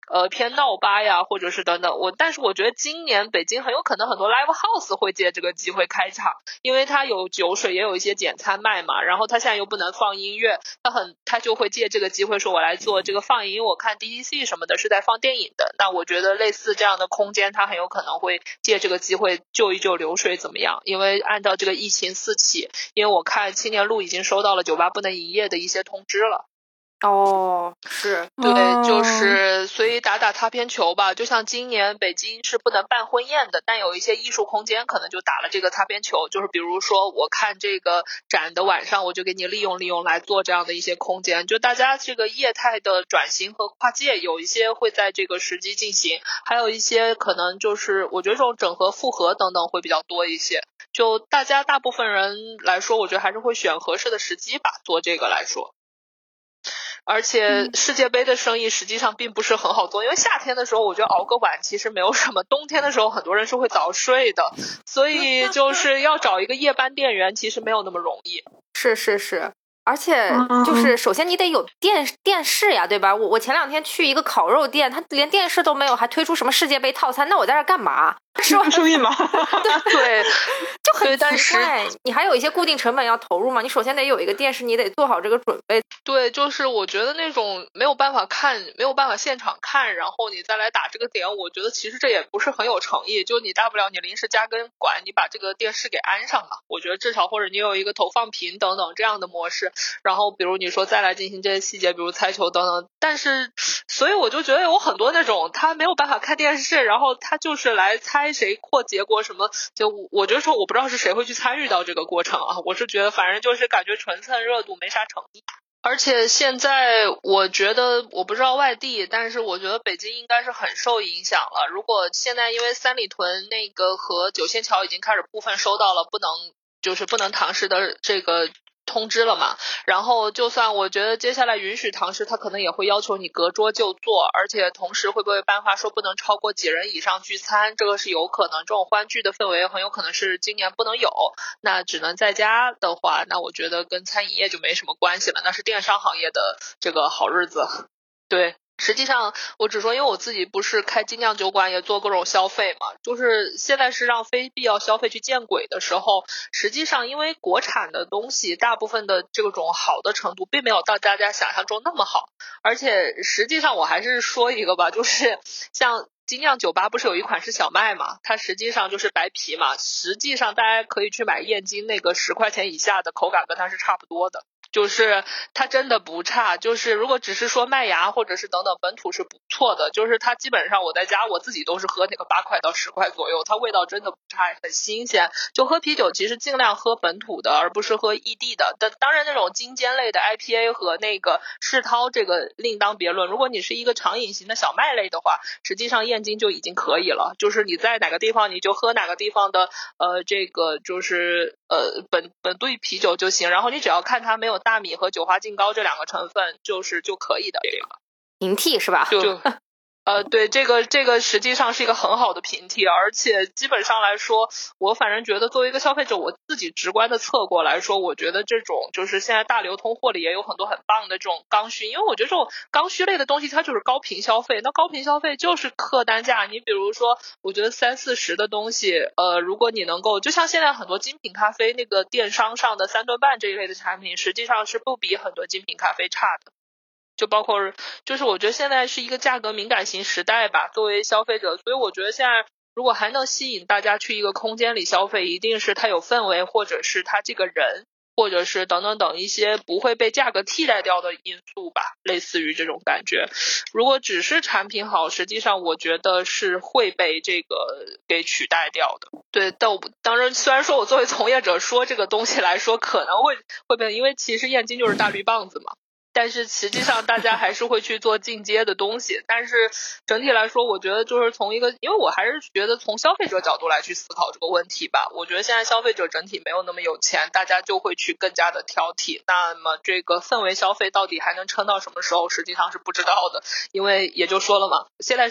呃偏闹吧呀，或者是等等。我但是我觉得今年北京很有可能很多 live house 会借这个机会开场，因为它有酒水，也有一些简餐卖嘛，然后它现在又不能放音乐，它很它就会借这个机会说我来做这个放映。我看 D T C 什么的是在放电影的，那我觉得类似这样的空间，它很有可能会借这个机会救一救流水怎么样？因为按照这个疫情四起，因为我看青年路已经收到了酒吧不能营业的一些通知了。 哦，是对，就是所以打打擦边球吧。就像今年北京是不能办婚宴的，但有一些艺术空间可能就打了这个擦边球，就是比如说我看这个展的晚上，我就给你利用利用来做这样的一些空间。就大家这个业态的转型和跨界，有一些会在这个时机进行，还有一些可能就是我觉得这种整合复合等等会比较多一些。就大家大部分人来说，我觉得还是会选合适的时机吧，做这个来说。而且世界杯的生意实际上并不是很好做，因为夏天的时候我觉得熬个晚其实没有什么，冬天的时候很多人是会早睡的，所以就是要找一个夜班店员其实没有那么容易。 是是是，而且就是首先你得有电电视呀，对吧？我我前两天去一个烤肉店，他连电视都没有，还推出什么世界杯套餐，那我在这干嘛？是吧？ 收益吗？ 对， 就很奇怪。你还有一些固定成本要投入嘛？你首先得有一个电视，你得做好这个准备。 对，就是我觉得那种没有办法看，没有办法现场看，然后你再来打这个点，我觉得其实这也不是很有诚意。就你大不了你临时加根管，你把这个电视给安上嘛。我觉得至少或者你有一个投放屏等等这样的模式，然后比如你说再来进行这些细节，比如猜球等等。但是，所以我就觉得有很多那种他没有办法看电视，然后他就是来猜谁或结果什么，就我觉得说我不知道是谁会去参与到这个过程啊。我是觉得反正就是感觉纯蹭热度，没啥诚意。而且现在我觉得我不知道外地，但是我觉得北京应该是很受影响了。如果现在因为三里屯那个和九仙桥已经开始部分收到了不能就是不能堂食的这个通知了嘛，然后就算我觉得接下来允许堂食，他可能也会要求你隔桌就坐，而且同时会不会颁发说不能超过几人以上聚餐，这个是有可能，这种欢聚的氛围很有可能是今年不能有，那只能在家的话，那我觉得跟餐饮业就没什么关系了，那是电商行业的这个好日子。对，实际上我只说因为我自己不是开精酿酒馆也做各种消费嘛，就是现在是让非必要消费去见鬼的时候，实际上因为国产的东西大部分的这种好的程度并没有到大家想象中那么好，而且实际上我还是说一个吧，就是像精酿酒吧不是有一款是小麦嘛，它实际上就是白啤嘛，实际上大家可以去买燕京那个十块钱以下的，口感跟它是差不多的，就是它真的不差，就是如果只是说麦芽或者是等等本土是不错的，就是它基本上我在家我自己都是喝那个八块到十块左右，它味道真的不差，很新鲜。就喝啤酒其实尽量喝本土的，而不是喝异地的。但当然那种精尖类的 I P A 和那个世涛这个另当别论，如果你是一个长饮型的小麦类的话，实际上燕京就已经可以了，就是你在哪个地方你就喝哪个地方的呃这个就是呃本本地啤酒就行，然后你只要看它没有大米和酒花劲高这两个成分就是就可以的。这个平替是吧？ 就呃，对，这个这个实际上是一个很好的平替，而且基本上来说，我反正觉得作为一个消费者，我自己直观的测过来说，我觉得这种就是现在大流通货里也有很多很棒的这种刚需，因为我觉得这种刚需类的东西它就是高频消费，那高频消费就是客单价，你比如说，我觉得三四十的东西，呃，如果你能够，就像现在很多精品咖啡那个电商上的三顿半这一类的产品，实际上是不比很多精品咖啡差的。就包括就是我觉得现在是一个价格敏感型时代吧，作为消费者，所以我觉得现在如果还能吸引大家去一个空间里消费，一定是它有氛围，或者是它这个人，或者是等等等一些不会被价格替代掉的因素吧，类似于这种感觉。如果只是产品好，实际上我觉得是会被这个给取代掉的。对，但我当然虽然说我作为从业者说这个东西来说可能会会被，因为其实燕京就是大绿棒子嘛，但是实际上大家还是会去做进阶的东西。但是整体来说，我觉得就是从一个，因为我还是觉得从消费者角度来去思考这个问题吧。我觉得现在消费者整体没有那么有钱，大家就会去更加的挑剔。那么这个氛围消费到底还能撑到什么时候，实际上是不知道的。因为也就说了嘛，现在是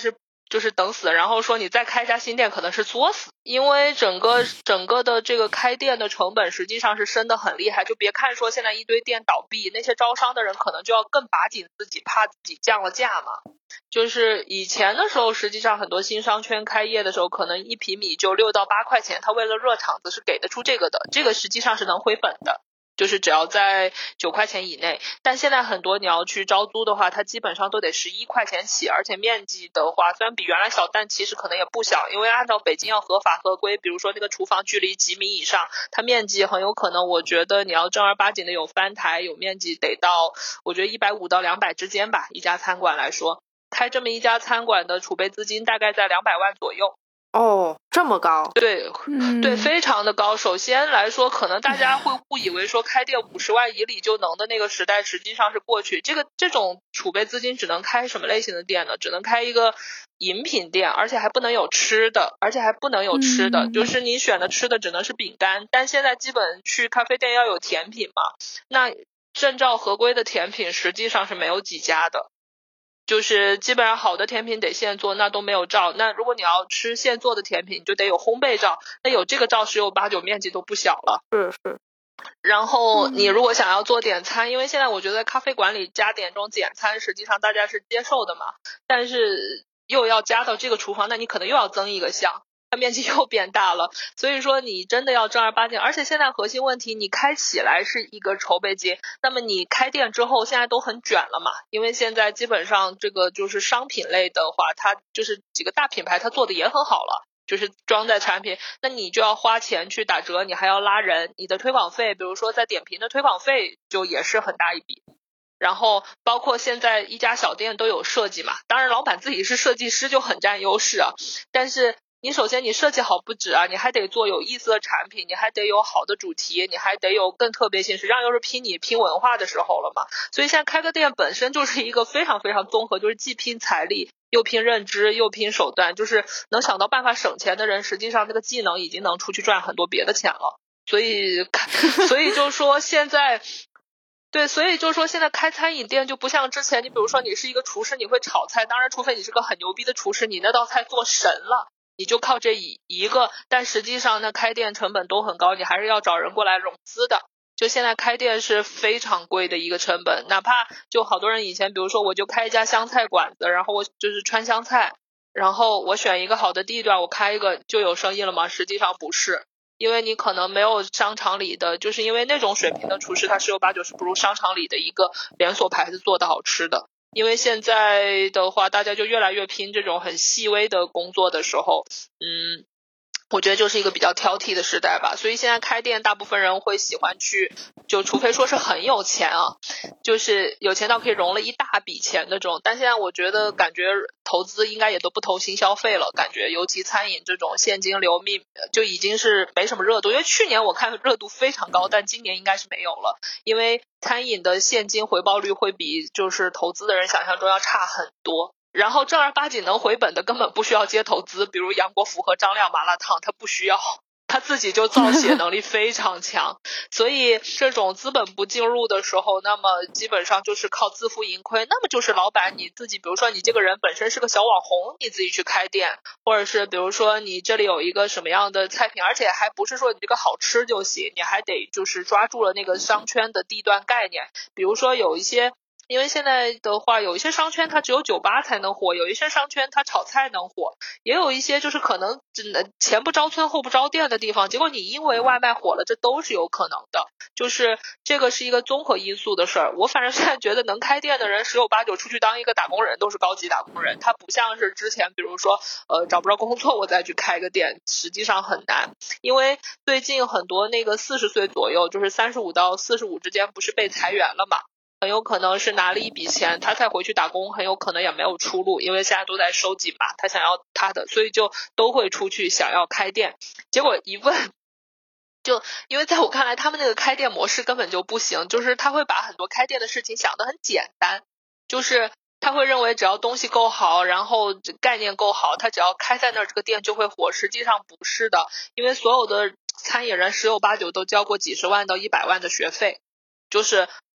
就是等死，然后说你再开一家新店可能是作死，因为整个整个的这个开店的成本实际上是升得很厉害。就别看说现在一堆店倒闭，那些招商的人可能就要更把紧自己，怕自己降了价嘛。就是以前的时候，实际上很多新商圈开业的时候，可能一平米就六到八块钱，他为了热场子是给得出这个的，这个实际上是能回本的。就是只要在九块钱以内，但现在很多你要去招租的话，它基本上都得十一块钱起，而且面积的话虽然比原来小，但其实可能也不小，因为按照北京要合法合规，比如说那个厨房距离几米以上，它面积很有可能，我觉得你要正儿八经的有翻台有面积得到我觉得一百五到两百之间吧，一家餐馆来说，开这么一家餐馆的储备资金大概在两百万左右。 哦，这么高？ 对， 嗯、 对，非常的高。首先来说，可能大家会误以为说开店五十万以里就能的那个时代，实际上是过去。这个这种储备资金只能开什么类型的店呢？只能开一个饮品店，而且还不能有吃的，而且还不能有吃的， 嗯、 就是你选的吃的只能是饼干。但现在基本去咖啡店要有甜品嘛，那证照合规的甜品实际上是没有几家的。就是基本上好的甜品得现做，那都没有照。那如果你要吃现做的甜品，你就得有烘焙照，那有这个照十有八九面积都不小了。 是是。 然后你如果想要做点餐，因为现在我觉得咖啡馆里加点这种简餐实际上大家是接受的嘛，但是又要加到这个厨房，那你可能又要增一个项，它面积又变大了。所以说你真的要正儿八经，而且现在核心问题，你开起来是一个筹备金，那么你开店之后现在都很卷了嘛，因为现在基本上这个就是商品类的话，它就是几个大品牌它做的也很好了，就是装在产品，那你就要花钱去打折，你还要拉人，你的推广费比如说在点评的推广费就也是很大一笔。然后包括现在一家小店都有设计嘛，当然老板自己是设计师就很占优势啊，但是你首先你设计好不止啊，你还得做有意思的产品，你还得有好的主题，你还得有更特别性，实际上又是拼你拼文化的时候了嘛。所以现在开个店本身就是一个非常非常综合，就是既拼财力又拼认知又拼手段，就是能想到办法省钱的人，实际上这个技能已经能出去赚很多别的钱了。所以所以就说现在对，所以就是说现在开餐饮店就不像之前，你比如说你是一个厨师，你会炒菜，当然除非你是个很牛逼的厨师，你那道菜做神了，你就靠这一一个，但实际上那开店成本都很高，你还是要找人过来融资的。就现在开店是非常贵的一个成本，哪怕就好多人以前比如说我就开一家湘菜馆子，然后我就是川湘菜，然后我选一个好的地段，我开一个就有生意了吗？实际上不是，因为你可能没有商场里的，就是因为那种水平的厨师他十有八九是不如商场里的一个连锁牌子做的好吃的。因为现在的话大家就越来越拼这种很细微的工作的时候，嗯我觉得就是一个比较挑剔的时代吧，所以现在开店大部分人会喜欢去，就除非说是很有钱啊，就是有钱到可以融了一大笔钱的这种，但现在我觉得感觉投资应该也都不投新消费了，感觉尤其餐饮这种现金流密就已经是没什么热度，因为去年我看热度非常高，但今年应该是没有了，因为餐饮的现金回报率会比就是投资的人想象中要差很多。然后正儿八经能回本的根本不需要接投资，比如杨国福和张亮麻辣烫，他不需要，他自己就造血能力非常强。所以这种资本不进入的时候，那么基本上就是靠自负盈亏，那么就是老板你自己，比如说你这个人本身是个小网红，你自己去开店，或者是比如说你这里有一个什么样的菜品，而且还不是说你这个好吃就行，你还得就是抓住了那个商圈的地段概念，比如说有一些因为现在的话有一些商圈它只有酒吧才能火，有一些商圈它炒菜能火，也有一些就是可能前不着村后不着店的地方，结果你因为外卖火了，这都是有可能的，就是这个是一个综合因素的事儿。我反正现在觉得能开店的人十有八九出去当一个打工人都是高级打工人，他不像是之前比如说呃找不着工作我再去开个店，实际上很难。因为最近很多那个四十岁左右，就是三十五到四十五之间不是被裁员了嘛，很有可能是拿了一笔钱，他再回去打工，很有可能也没有出路，因为现在都在收紧嘛，他想要他的，所以就都会出去想要开店。结果一问，就因为在我看来他们那个开店模式根本就不行，就是他会把很多开店的事情想得很简单，就是他会认为只要东西够好，然后概念够好，他只要开在那儿这个店就会火，实际上不是的，因为所有的餐饮人十有八九都交过几十万到一百万的学费，就是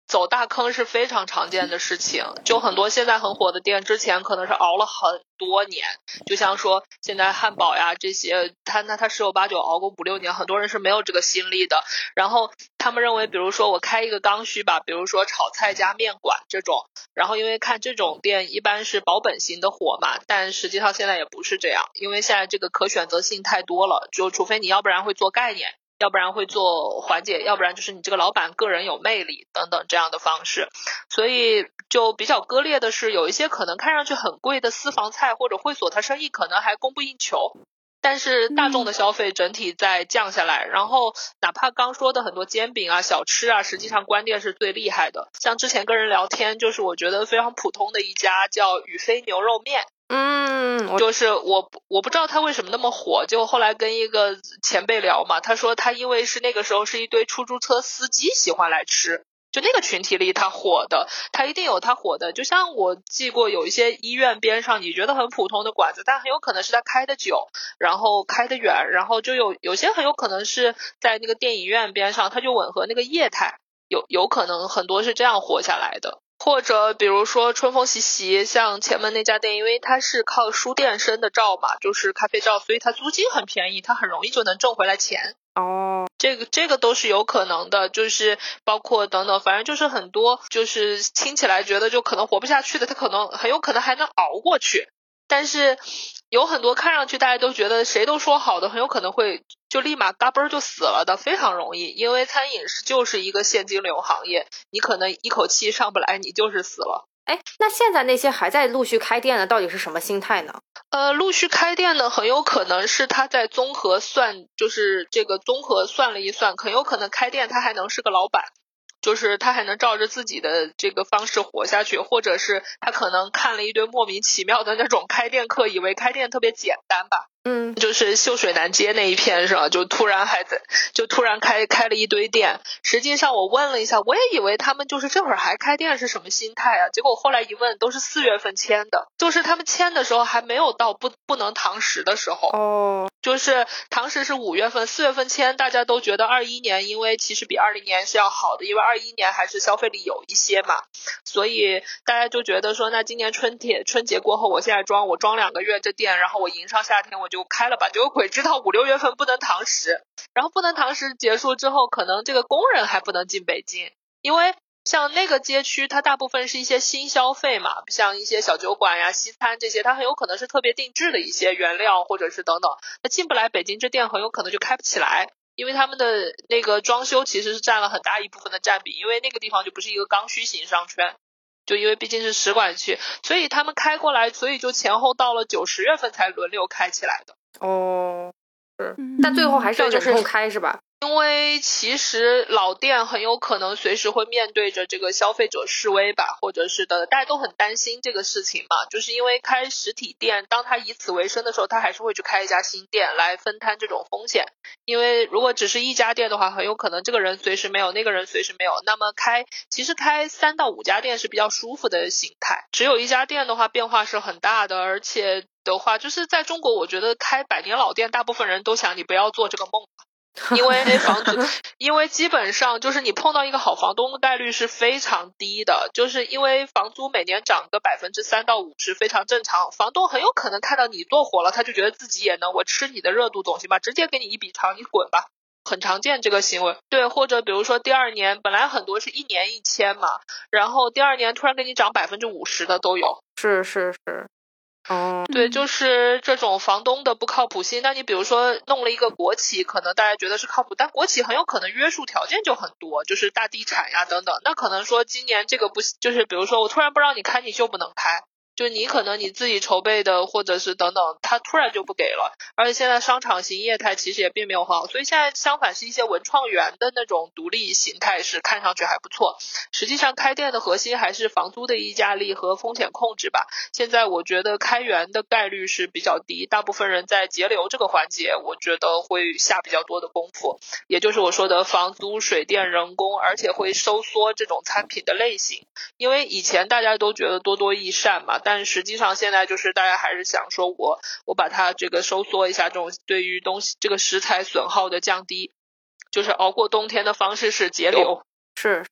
走大坑是非常常见的事情，就很多现在很火的店之前可能是熬了很多年，就像说现在汉堡呀这些，他那他十有八九熬个五六年，很多人是没有这个心力的。然后他们认为比如说我开一个刚需吧，比如说炒菜加面馆这种，然后因为看这种店一般是保本型的火嘛，但实际上现在也不是这样，因为现在这个可选择性太多了，就除非你要不然会做概念，要不然会做缓解，要不然就是你这个老板个人有魅力等等这样的方式。所以就比较割裂的是，有一些可能看上去很贵的私房菜或者会所，它生意可能还供不应求，但是大众的消费整体在降下来、嗯、然后哪怕刚说的很多煎饼啊小吃啊，实际上关店是最厉害的。像之前跟人聊天，就是我觉得非常普通的一家叫宇飞牛肉面， 嗯， 就是我我不知道他为什么那么火，就后来跟一个前辈聊嘛，他说他因为是那个时候是一堆出租车司机喜欢来吃，就那个群体里他火的，他一定有他火的。就像我记过有一些医院边上你觉得很普通的馆子，但很有可能是他开的久，然后开的远，然后就有有些很有可能是在那个电影院边上，他就吻合那个业态，有有可能很多是这样活下来的。或者比如说春风习习，像前门那家店，因为它是靠书店生的照嘛，就是咖啡照，所以它租金很便宜，它很容易就能挣回来钱。 哦， 这个这个都是有可能的，就是包括等等，反正就是很多，就是听起来觉得就可能活不下去的，他可能很有可能还能熬过去。但是有很多看上去大家都觉得谁都说好的，很有可能会就立马嘎嘣就死了的，非常容易。因为餐饮是就是一个现金流行业，你可能一口气上不来，你就是死了。 哎，那现在那些还在陆续开店的到底是什么心态呢？ 呃，陆续开店的很有可能是他在综合算，就是这个综合算了一算，很有可能开店他还能是个老板，就是他还能照着自己的这个方式活下去，或者是他可能看了一堆莫名其妙的那种开店课，以为开店特别简单吧。 嗯， 就是秀水南街那一片上，就突然还在，就突然开开了一堆店。实际上我问了一下，我也以为他们就是这会儿还开店是什么心态啊？结果后来一问，都是四月份签的，就是他们签的时候还没有到不不能堂食的时候。 哦， 就是堂食是五月份，四月份签，大家都觉得二一年，因为其实比二零年是要好的，因为二一年还是消费力有一些嘛，所以大家就觉得说，那今年春节春节过后，我现在装，我装两个月这店，然后我迎上夏天我就开了吧。结果鬼知道五六月份不能堂食，然后不能堂食结束之后，可能这个工人还不能进北京，因为像那个街区它大部分是一些新消费嘛，像一些小酒馆呀西餐这些，它很有可能是特别定制的一些原料或者是等等，那进不来北京这店很有可能就开不起来，因为他们的那个装修其实是占了很大一部分的占比，因为那个地方就不是一个刚需型商圈，就因为毕竟是使馆区，所以他们开过来，所以就前后到了九十月份才轮流开起来的。 哦，是，但最后还是要忍痛开是吧？ 因为其实老店很有可能随时会面对着这个消费者示威吧，或者是的，大家都很担心这个事情嘛，就是因为开实体店，当他以此为生的时候，他还是会去开一家新店来分摊这种风险。因为如果只是一家店的话，很有可能这个人随时没有，那个人随时没有，那么开其实开三到五家店是比较舒服的形态，只有一家店的话变化是很大的，而且的话就是在中国，我觉得开百年老店，大部分人都想你不要做这个梦，因为房租，因为基本上就是你碰到一个好房东的概率是非常低的，就是因为房租每年涨个百分之三到五是非常正常，房东很有可能看到你做火了，他就觉得自己也能，我吃你的热度总行吧，直接给你一笔偿，你滚吧。很常见这个行为，对，或者比如说第二年本来很多是一年一千嘛，然后第二年突然给你涨百分之五十的都有， 是是是。哦， 对，就是这种房东的不靠谱性。那你比如说弄了一个国企，可能大家觉得是靠谱，但国企很有可能约束条件就很多，就是大地产呀等等。那可能说今年这个不，就是比如说我突然不让你开，你就不能开。就你可能你自己筹备的或者是等等，他突然就不给了，而且现在商场型业态其实也并没有很好，所以现在相反是一些文创园的那种独立形态是看上去还不错，实际上开店的核心还是房租的议价力和风险控制吧。现在我觉得开源的概率是比较低，大部分人在节流这个环节我觉得会下比较多的功夫，也就是我说的房租、水电、人工，而且会收缩这种餐品的类型，因为以前大家都觉得多多益善嘛，但实际上现在就是大家还是想说我我把它这个收缩一下，这种对于东西这个食材损耗的降低，就是熬过冬天的方式是节流。 是是，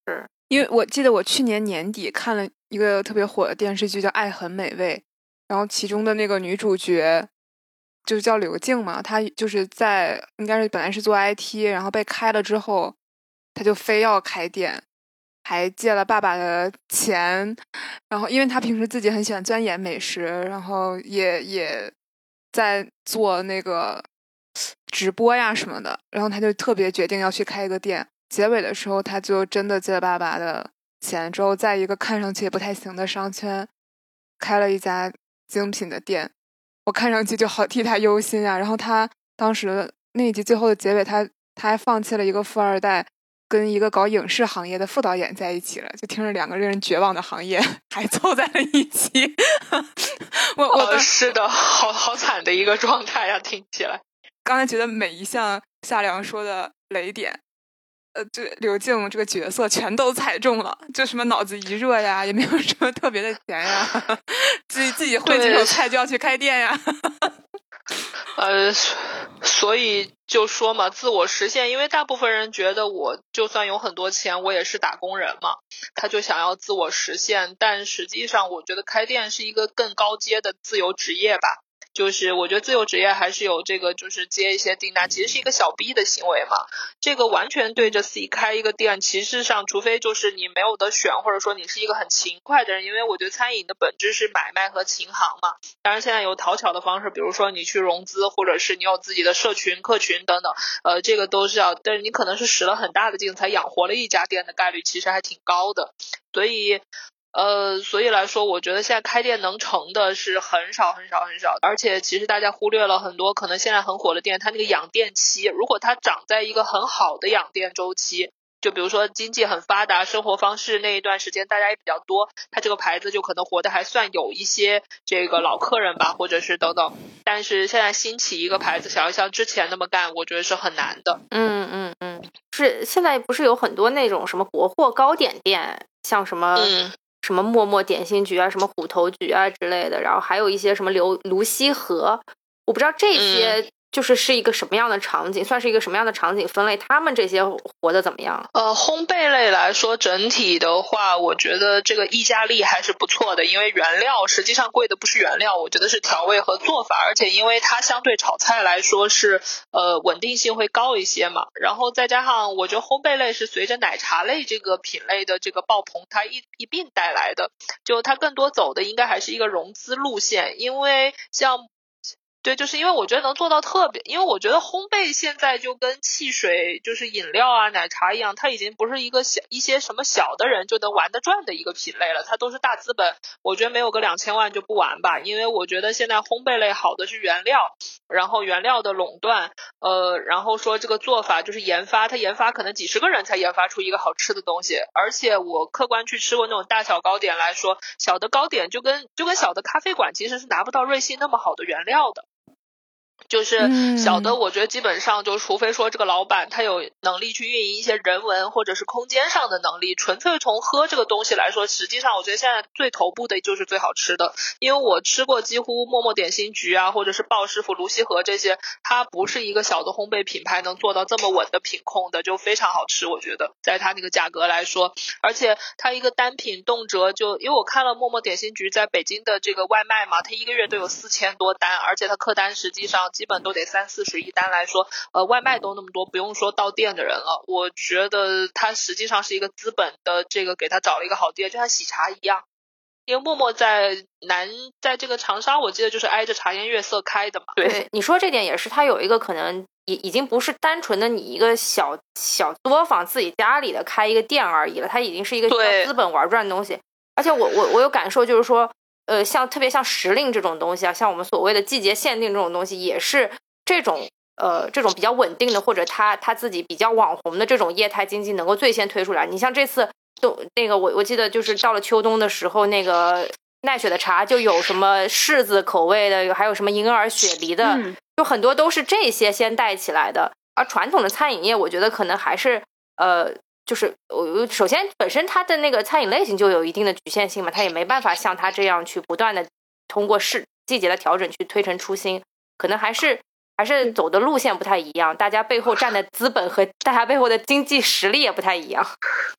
因为我记得我去年年底看了一个特别火的电视剧叫《爱很美味》，然后其中的那个女主角就是叫刘静嘛，她就是在应该是本来是做 I T， 然后被开了之后，她就非要开店，还借了爸爸的钱，然后因为她平时自己很喜欢钻研美食，然后也也在做那个直播呀什么的，然后她就特别决定要去开一个店。结尾的时候，她就真的借了爸爸的钱，之后在一个看上去也不太行的商圈开了一家精品的店。我看上去就好替他忧心啊。然后他当时那一集最后的结尾，他他还放弃了一个富二代，跟一个搞影视行业的副导演在一起了，就听着两个令人绝望的行业还凑在了一起。我我、 哦、是的，好好惨的一个状态呀、啊，听起来。 刚才觉得每一项夏良说的雷点，呃，这刘静这个角色全都踩中了，就什么脑子一热呀，也没有什么特别的钱呀，自己自己会几手菜就要去开店呀。 呃，所以就说嘛，自我实现，因为大部分人觉得我就算有很多钱，我也是打工人嘛，他就想要自我实现，但实际上我觉得开店是一个更高阶的自由职业吧。就是我觉得自由职业还是有这个就是接一些订单，其实是一个小逼的行为嘛。这个完全对着自己开一个店，其实上除非就是你没有得选，或者说你是一个很勤快的人，因为我觉得餐饮的本质是买卖和勤行嘛。当然现在有讨巧的方式，比如说你去融资，或者是你有自己的社群客群等等，呃，这个都是要，但是你可能是使了很大的劲才养活了一家店的概率其实还挺高的。所以呃，所以来说，我觉得现在开店能成的是很少很少很少，而且其实大家忽略了很多可能现在很火的店，它那个养店期，如果它长在一个很好的养店周期，就比如说经济很发达，生活方式那一段时间大家也比较多，它这个牌子就可能活得还算有一些这个老客人吧，或者是等等。但是现在兴起一个牌子，想要像之前那么干，我觉得是很难的。 嗯嗯嗯，是现在不是有很多那种什么国货糕点店，像什么。 嗯什么默默点心局啊，什么虎头局啊之类的，然后还有一些什么刘卢溪河，我不知道这些就是是一个什么样的场景，嗯、算是一个什么样的场景分类，他们这些活得怎么样？ 呃，烘焙类来说，整体的话，我觉得这个溢价力还是不错的，因为原料实际上贵的不是原料，我觉得是调味和做法，而且因为它相对炒菜来说是呃稳定性会高一些嘛，然后再加上我觉得烘焙类是随着奶茶类这个品类的这个爆棚，它一一并带来的，就它更多走的应该还是一个融资路线，因为像。对，就是因为我觉得能做到特别，因为我觉得烘焙现在就跟汽水就是饮料啊奶茶一样，它已经不是一个小一些什么小的人就能玩得转的一个品类了，它都是大资本，我觉得没有个两千万就不玩吧，因为我觉得现在烘焙类好的是原料，然后原料的垄断，呃，然后说这个做法就是研发，它研发可能几十个人才研发出一个好吃的东西，而且我客观去吃过那种大小糕点来说，小的糕点就跟就跟小的咖啡馆其实是拿不到瑞幸那么好的原料的。就是小的我觉得基本上就除非说这个老板他有能力去运营一些人文或者是空间上的能力，纯粹从喝这个东西来说，实际上我觉得现在最头部的就是最好吃的，因为我吃过几乎默默点心局啊或者是鲍师傅卢溪河这些，它不是一个小的烘焙品牌能做到这么稳的品控的，就非常好吃，我觉得在它那个价格来说，而且它一个单品动辄就，因为我看了默默点心局在北京的这个外卖嘛，它一个月都有四千多单，而且它客单实际上基本都得三四十一单来说，呃，外卖都那么多，不用说到店的人了。我觉得它实际上是一个资本的这个给他找了一个好店，就像喜茶一样。因为默默在南，在这个长沙，我记得就是挨着茶颜悦色开的嘛。 对，你说这点也是，它有一个可能已已经不是单纯的你一个小小作坊自己家里的开一个店而已了，它已经是一个资本玩转的东西。而且我我我有感受，就是说。呃，像特别像时令这种东西啊，像我们所谓的季节限定这种东西，也是这种呃这种比较稳定的，或者他他自己比较网红的这种业态经济能够最先推出来。你像这次都那个我我记得就是到了秋冬的时候，那个奈雪的茶就有什么柿子口味的，还有什么银耳雪梨的， 嗯、 就很多都是这些先带起来的。而传统的餐饮业，我觉得可能还是呃。就是我首先本身它的那个餐饮类型就有一定的局限性嘛，它也没办法像它这样去不断的通过市季节的调整去推陈出新，可能还是还是走的路线不太一样，大家背后站的资本和大家背后的经济实力也不太一样。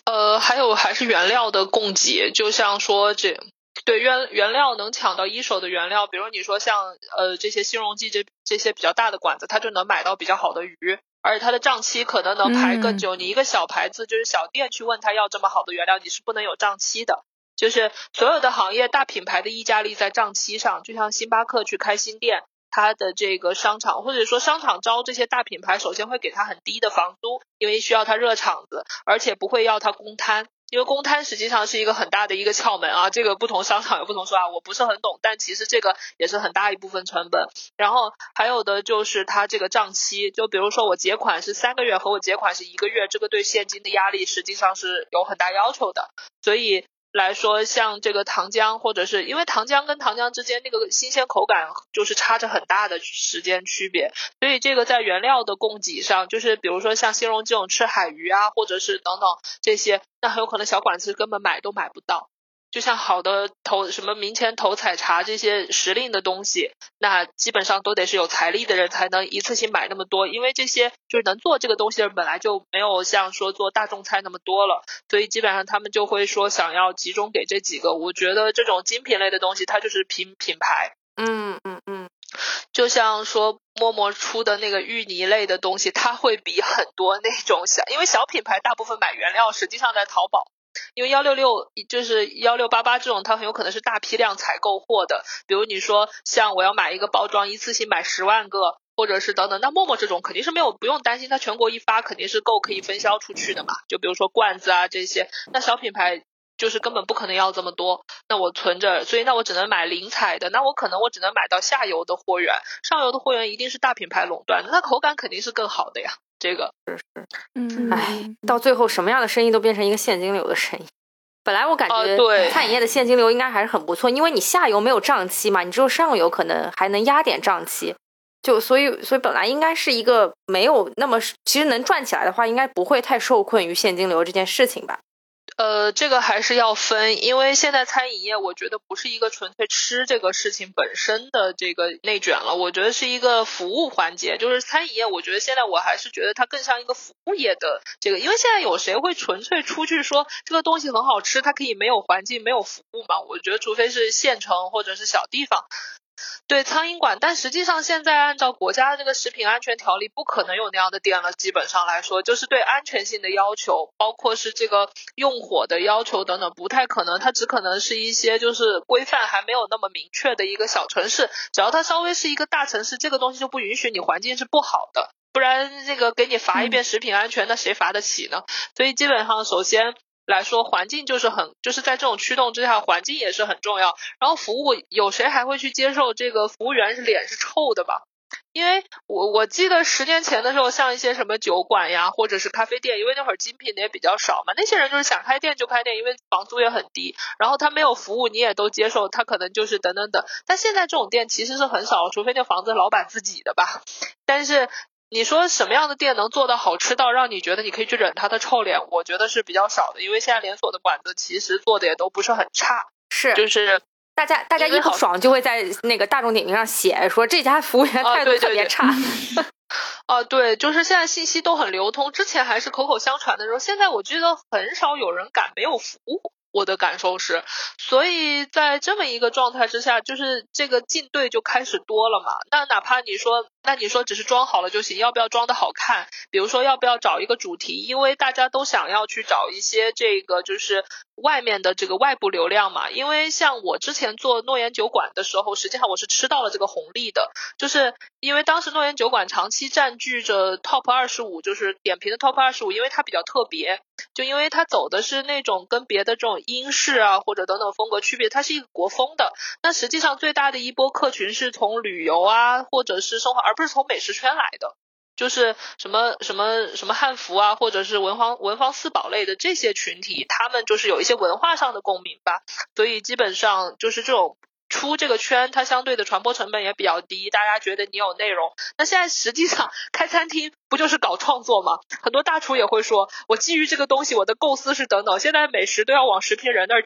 呃，还有还是原料的供给，就像说这对原原料能抢到一手的原料，比如你说像呃这些新荣记这这些比较大的馆子，它就能买到比较好的鱼，而且它的账期可能能排更久。嗯、你一个小牌子就是小店去问他要这么好的原料，你是不能有账期的。就是所有的行业大品牌的议价力在账期上，就像星巴克去开新店，它的这个商场或者说商场招这些大品牌，首先会给他很低的房租，因为需要他热场子，而且不会要他公摊，因为公摊实际上是一个很大的一个窍门啊，这个不同商场有不同说法，我不是很懂，但其实这个也是很大一部分成本。然后还有的就是他这个账期，就比如说我结款是三个月和我结款是一个月，这个对现金的压力实际上是有很大要求的。所以来说像这个糖浆，或者是因为糖浆跟糖浆之间那个新鲜口感就是差着很大的时间区别，所以这个在原料的供给上，就是比如说像新荣这种吃海鱼啊，或者是等等这些，那很有可能小馆子根本买都买不到。就像好的头什么明前头采茶这些时令的东西，那基本上都得是有财力的人才能一次性买那么多，因为这些就是能做这个东西的人本来就没有像说做大众菜那么多了，所以基本上他们就会说想要集中给这几个。我觉得这种精品类的东西它就是品品牌， 嗯嗯嗯， 就像说陌陌出的那个芋泥类的东西，它会比很多那种小，因为小品牌大部分买原料实际上在淘宝，因为一六六就是一六八八这种，它很有可能是大批量采购货的。比如你说像我要买一个包装，一次性买十万个，或者是等等，那陌陌这种肯定是没有不用担心，它全国一发肯定是够可以分销出去的嘛。就比如说罐子啊这些，那小品牌就是根本不可能要这么多，那我存着，所以那我只能买零采的，那我可能我只能买到下游的货源，上游的货源一定是大品牌垄断的，那口感肯定是更好的呀。这个是是，嗯，哎，到最后什么样的生意都变成一个现金流的生意。本来我感觉餐饮业的现金流应该还是很不错，因为你下游没有账期嘛，你只有上游可能还能压点账期，就所以所以本来应该是一个没有那么，其实能赚起来的话，应该不会太受困于现金流这件事情吧。 呃，这个还是要分，因为现在餐饮业我觉得不是一个纯粹吃这个事情本身的这个内卷了，我觉得是一个服务环节，就是餐饮业我觉得现在我还是觉得它更像一个服务业的这个，因为现在有谁会纯粹出去说这个东西很好吃，它可以没有环境没有服务嘛？我觉得除非是县城或者是小地方对苍蝇馆，但实际上现在按照国家的这个食品安全条例不可能有那样的店了，基本上来说就是对安全性的要求，包括是这个用火的要求等等不太可能，它只可能是一些就是规范还没有那么明确的一个小城市，只要它稍微是一个大城市，这个东西就不允许你环境是不好的，不然这个给你罚一遍食品安全、嗯、那谁罚得起呢？所以基本上首先来说环境就是很就是在这种驱动之下环境也是很重要，然后服务有谁还会去接受这个服务员是脸是臭的吧？因为我我记得十年前的时候像一些什么酒馆呀或者是咖啡店，因为那会儿精品的也比较少嘛，那些人就是想开店就开店，因为房租也很低，然后他没有服务你也都接受，他可能就是等等等，但现在这种店其实是很少，除非那房子老板自己的吧。但是你说什么样的店能做到好吃到让你觉得你可以去忍他的臭脸，我觉得是比较少的，因为现在连锁的馆子其实做的也都不是很差， 是就是大家大家一不爽就会在那个大众点评上写说这家服务员态度特别差。 啊对对对啊，对，就是现在信息都很流通，之前还是口口相传的时候，现在我觉得很少有人敢没有服务，我的感受是，所以在这么一个状态之下，就是这个进队就开始多了嘛。那哪怕你说，那你说只是装好了就行，要不要装得好看？比如说要不要找一个主题？因为大家都想要去找一些这个就是外面的这个外部流量嘛。因为像我之前做诺言酒馆的时候，实际上我是吃到了这个红利的，就是因为当时诺言酒馆长期占据着 top 二十五，就是点评的 top 二十五，因为它比较特别。就因为它走的是那种跟别的这种英式啊或者等等风格区别，它是一个国风的，那实际上最大的一波客群是从旅游啊或者是生活，而不是从美食圈来的，就是什么什么什么汉服啊或者是文房文房四宝类的这些群体，他们就是有一些文化上的共鸣吧，所以基本上就是这种出这个圈，它相对的传播成本也比较低，大家觉得你有内容。那现在实际上开餐厅不就是搞创作吗？很多大厨也会说，我基于这个东西我的构思是等等，现在美食都要往食评人那儿挤，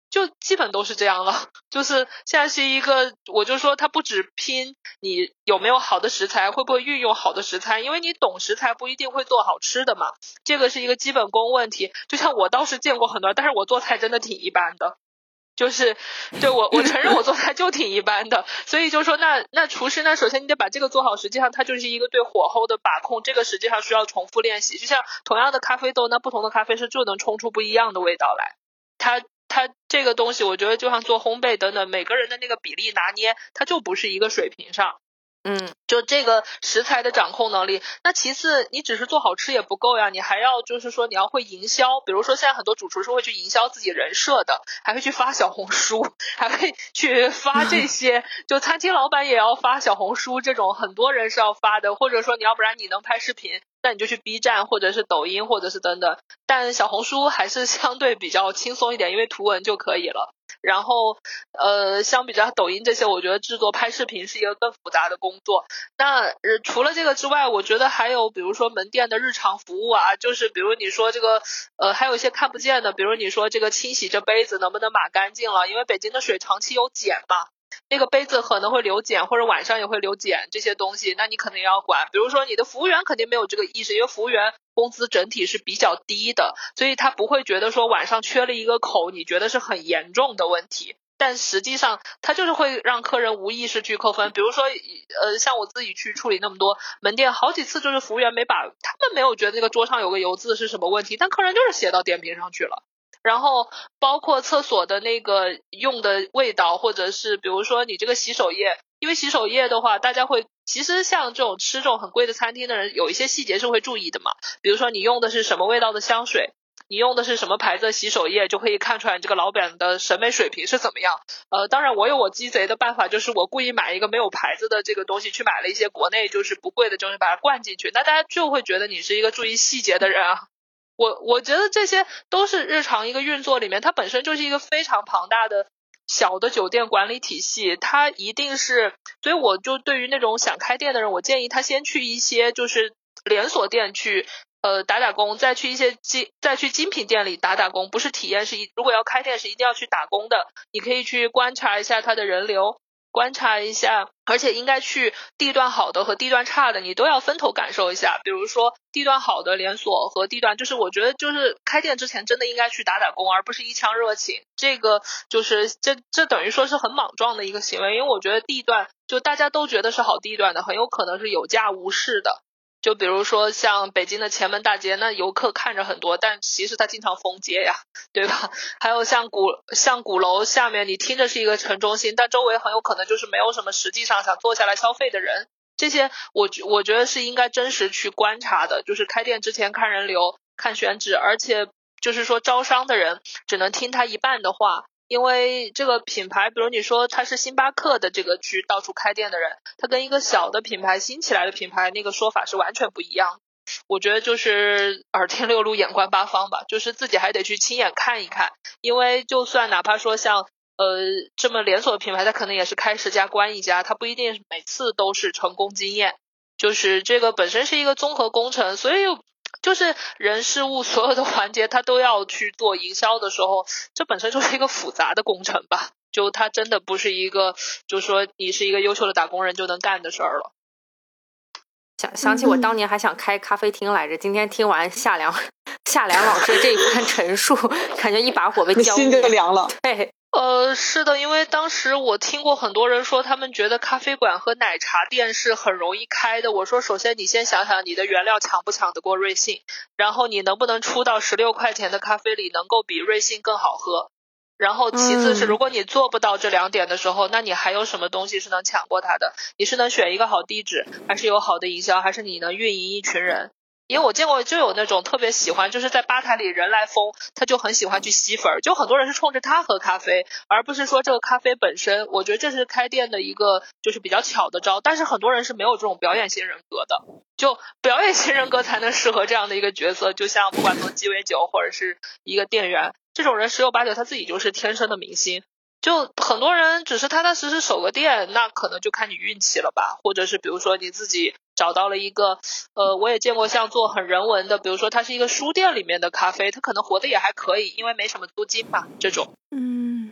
就基本都是这样了。就是现在是一个，我就说它不只拼你有没有好的食材，会不会运用好的食材，因为你懂食材不一定会做好吃的嘛，这个是一个基本功问题。就像我倒是见过很多，但是我做菜真的挺一般的，就是对我我承认我做菜就挺一般的，所以就说那那厨师呢，首先你得把这个做好，实际上它就是一个对火候的把控，这个实际上需要重复练习。就像同样的咖啡豆，那不同的咖啡师就能冲出不一样的味道来，它它这个东西我觉得就像做烘焙等等，每个人的那个比例拿捏它就不是一个水平上。嗯，就这个食材的掌控能力。那其次你只是做好吃也不够呀，你还要就是说你要会营销，比如说现在很多主厨是会去营销自己人设的，还会去发小红书，还会去发这些就餐厅老板也要发小红书，这种很多人是要发的，或者说你要不然你能拍视频，那你就去 B 站或者是抖音或者是等等，但小红书还是相对比较轻松一点，因为图文就可以了。然后呃，相比较抖音这些，我觉得制作拍视频是一个更复杂的工作。那、呃、除了这个之外，我觉得还有比如说门店的日常服务啊，就是比如你说这个呃，还有一些看不见的，比如你说这个清洗这杯子能不能码干净了，因为北京的水长期有碱嘛，那个杯子可能会流碱，或者晚上也会流碱，这些东西那你可能也要管。比如说你的服务员肯定没有这个意识，因为服务员工资整体是比较低的，所以他不会觉得说晚上缺了一个口你觉得是很严重的问题，但实际上他就是会让客人无意识去扣分。比如说呃，像我自己去处理那么多门店，好几次就是服务员没把，他们没有觉得那个桌上有个油渍是什么问题，但客人就是写到点评上去了。然后包括厕所的那个用的味道，或者是比如说你这个洗手液，因为洗手液的话大家会其实像这种吃这种很贵的餐厅的人有一些细节是会注意的嘛，比如说你用的是什么味道的香水，你用的是什么牌子的洗手液，就可以看出来你这个老板的审美水平是怎么样。呃，当然我有我鸡贼的办法，就是我故意买一个没有牌子的这个东西，去买了一些国内就是不贵的东西把它灌进去，那大家就会觉得你是一个注意细节的人啊。我我觉得这些都是日常一个运作里面，它本身就是一个非常庞大的小的酒店管理体系，它一定是，所以我就对于那种想开店的人，我建议他先去一些就是连锁店去呃打打工，再去一些精再去精品店里打打工，不是体验，是如果要开店是一定要去打工的。你可以去观察一下它的人流，观察一下，而且应该去地段好的和地段差的你都要分头感受一下。比如说地段好的连锁和地段，就是我觉得就是开店之前真的应该去打打工，而不是一腔热情，这个就是这这等于说是很莽撞的一个行为。因为我觉得地段就大家都觉得是好地段的，很有可能是有价无市的。就比如说像北京的前门大街，那游客看着很多，但其实它经常封街呀，对吧？还有像鼓像鼓楼下面，你听着是一个城中心，但周围很有可能就是没有什么实际上想坐下来消费的人。这些我我觉得是应该真实去观察的，就是开店之前看人流看选址，而且就是说招商的人只能听他一半的话。因为这个品牌，比如你说他是星巴克的这个去到处开店的人，他跟一个小的品牌新起来的品牌那个说法是完全不一样。我觉得就是耳听六路眼观八方吧，就是自己还得去亲眼看一看。因为就算哪怕说像呃这么连锁的品牌，它可能也是开十家关一家，它不一定每次都是成功经验，就是这个本身是一个综合工程。所以就是人事物所有的环节它都要去做营销的时候，这本身就是一个复杂的工程吧，就它真的不是一个就说你是一个优秀的打工人就能干的事儿了。 想想起我当年还想开咖啡厅来着，今天听完夏良夏良老师这一番陈述，感觉一把火被浇灭， 心就凉了。 对， 呃，是的，因为当时我听过很多人说他们觉得咖啡馆和奶茶店是很容易开的。我说首先你先想想你的原料抢不抢得过瑞幸，然后你能不能出到十六块钱的咖啡里能够比瑞幸更好喝，然后其次是如果你做不到这两点的时候、嗯、那你还有什么东西是能抢过它的？你是能选一个好地址，还是有好的营销，还是你能运营一群人？因为我见过就有那种特别喜欢就是在吧台里人来疯，他就很喜欢去吸粉，就很多人是冲着他喝咖啡，而不是说这个咖啡本身。我觉得这是开店的一个就是比较巧的招，但是很多人是没有这种表演型人格的，就表演型人格才能适合这样的一个角色。就像不管从鸡尾酒或者是一个店员，这种人十有八九他自己就是天生的明星。就很多人只是踏踏实实守个店，那可能就看你运气了吧，或者是比如说你自己找到了一个呃，我也见过像做很人文的，比如说它是一个书店里面的咖啡，它可能活得也还可以，因为没什么租金嘛，这种。 嗯，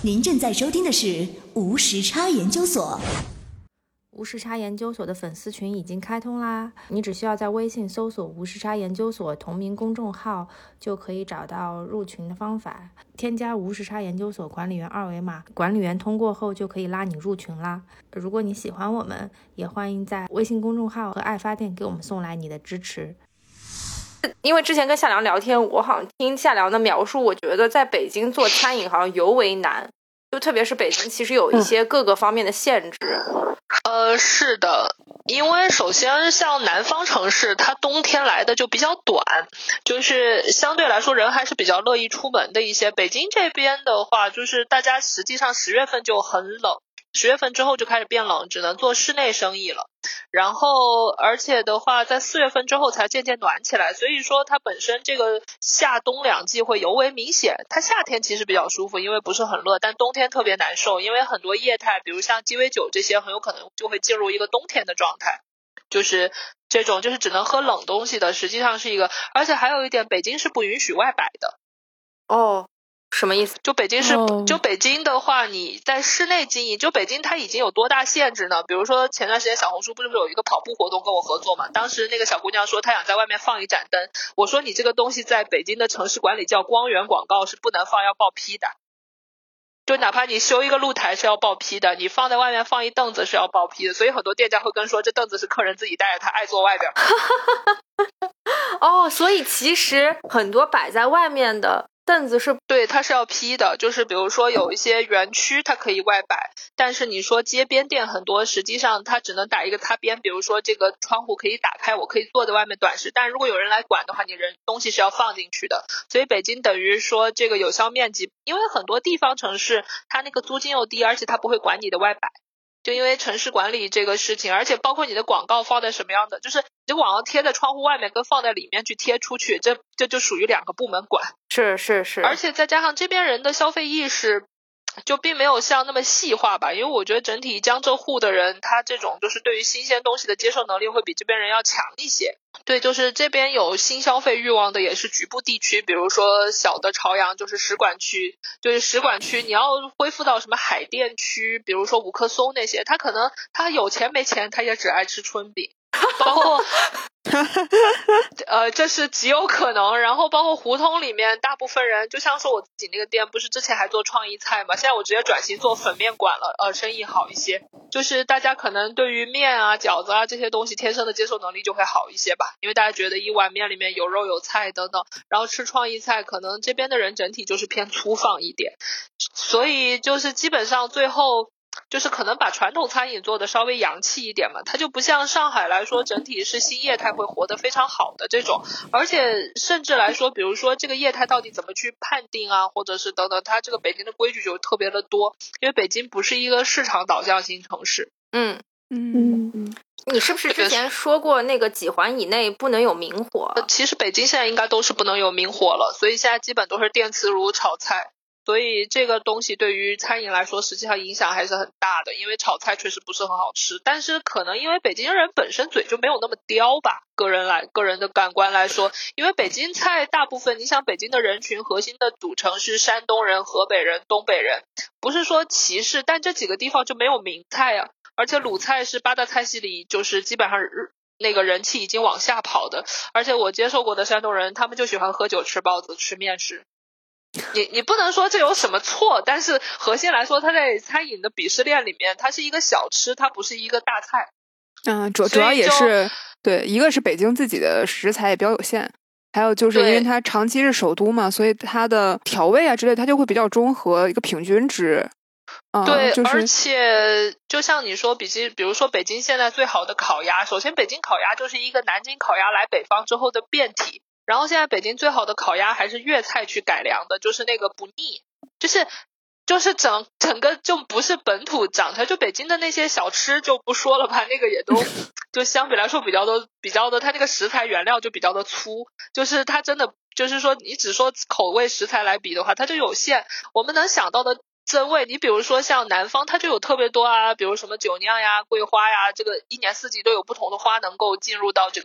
您正在收听的是无时差研究所。 无时差研究所的粉丝群已经开通啦，你只需要在微信搜索无时差研究所同名公众号，就可以找到入群的方法，添加无时差研究所管理员二维码，管理员通过后就可以拉你入群啦。如果你喜欢我们，也欢迎在微信公众号和爱发电给我们送来你的支持。因为之前跟夏良聊天，我好像听夏良的描述，我觉得在北京做餐饮好像尤为难，就特别是北京其实有一些各个方面的限制。 呃，是的，因为首先像南方城市，它冬天来的就比较短，就是相对来说人还是比较乐意出门的一些。北京这边的话，就是大家实际上十月份就很冷，十月份之后就开始变冷，只能做室内生意了。然后而且的话在四月份之后才渐渐暖起来，所以说它本身这个夏冬两季会尤为明显。它夏天其实比较舒服，因为不是很热，但冬天特别难受，因为很多业态比如像鸡尾酒这些很有可能就会进入一个冬天的状态，就是这种就是只能喝冷东西的，实际上是一个。而且还有一点，北京是不允许外摆的。 哦，什么意思？ 就北京是、 oh. 就北京的话，你在室内经营，就北京它已经有多大限制呢？比如说前段时间小红书不是有一个跑步活动跟我合作嘛，当时那个小姑娘说她想在外面放一盏灯，我说你这个东西在北京的城市管理叫光源广告，是不能放，要报批的。就哪怕你修一个露台是要报批的，你放在外面放一凳子是要报批的，所以很多店家会跟说这凳子是客人自己带的，他爱坐外边。 哦，所以其实很多摆在外面的凳子是对，它是要批的，就是比如说有一些园区它可以外摆，但是你说街边店很多实际上它只能打一个擦边，比如说这个窗户可以打开，我可以坐在外面短时，但如果有人来管的话，你人东西是要放进去的。所以北京等于说这个有效面积，因为很多地方城市它那个租金又低，而且它不会管你的外摆，就因为城市管理这个事情，而且包括你的广告放在什么样的，就是你的广告贴在窗户外面跟放在里面去贴出去，这这就属于两个部门管。 是是是， 而且再加上这边人的消费意识就并没有像那么细化吧，因为我觉得整体江浙沪的人他这种就是对于新鲜东西的接受能力会比这边人要强一些。对，就是这边有新消费欲望的也是局部地区，比如说小的朝阳就是使馆区，就是使馆区你要恢复到什么海淀区，比如说五棵松那些，他可能他有钱没钱他也只爱吃春饼，包括呃，这是极有可能。然后包括胡同里面大部分人，就像是我自己那个店，不是之前还做创意菜嘛，现在我直接转型做粉面馆了，呃，生意好一些。就是大家可能对于面啊、饺子啊这些东西天生的接受能力就会好一些吧，因为大家觉得一碗面里面有肉有菜等等。然后吃创意菜，可能这边的人整体就是偏粗放一点，所以就是基本上最后。就是可能把传统餐饮做的稍微洋气一点嘛，它就不像上海来说整体是新业态会活得非常好的这种，而且甚至来说比如说这个业态到底怎么去判定啊，或者是等等，它这个北京的规矩就特别的多，因为北京不是一个市场导向型城市。 嗯嗯嗯， 你是不是之前说过那个几环以内不能有明火？ 其实北京现在应该都是不能有明火了，所以现在基本都是电磁炉炒菜。所以这个东西对于餐饮来说实际上影响还是很大的，因为炒菜确实不是很好吃，但是可能因为北京人本身嘴就没有那么刁吧，个人来个人的感官来说，因为北京菜大部分你想北京的人群核心的组成是山东人、河北人、东北人，不是说歧视，但这几个地方就没有名菜啊，而且鲁菜是八大菜系里就是基本上那个人气已经往下跑的，而且我接受过的山东人他们就喜欢喝酒吃包子吃面食。你你不能说这有什么错，但是核心来说它在餐饮的鄙视链里面它是一个小吃，它不是一个大菜。 嗯，主主要也是对，一个是北京自己的食材也比较有限，还有就是因为它长期是首都嘛，所以它的调味啊之类它就会比较中和，一个平均值。嗯、 对、 就是， 而且就像你说比比如说北京现在最好的烤鸭，首先北京烤鸭就是一个南京烤鸭来北方之后的变体，然后现在北京最好的烤鸭还是粤菜去改良的，就是那个不腻，就是就是整整个就不是本土长出来，就北京的那些小吃就不说了吧，那个也都就相比来说比较的比较的，它那个食材原料就比较的粗，就是它真的就是说你只说口味食材来比的话，它就有限。我们能想到的增味，你比如说像南方它就有特别多啊，比如什么酒酿呀、桂花呀，这个一年四季都有不同的花能够进入到这个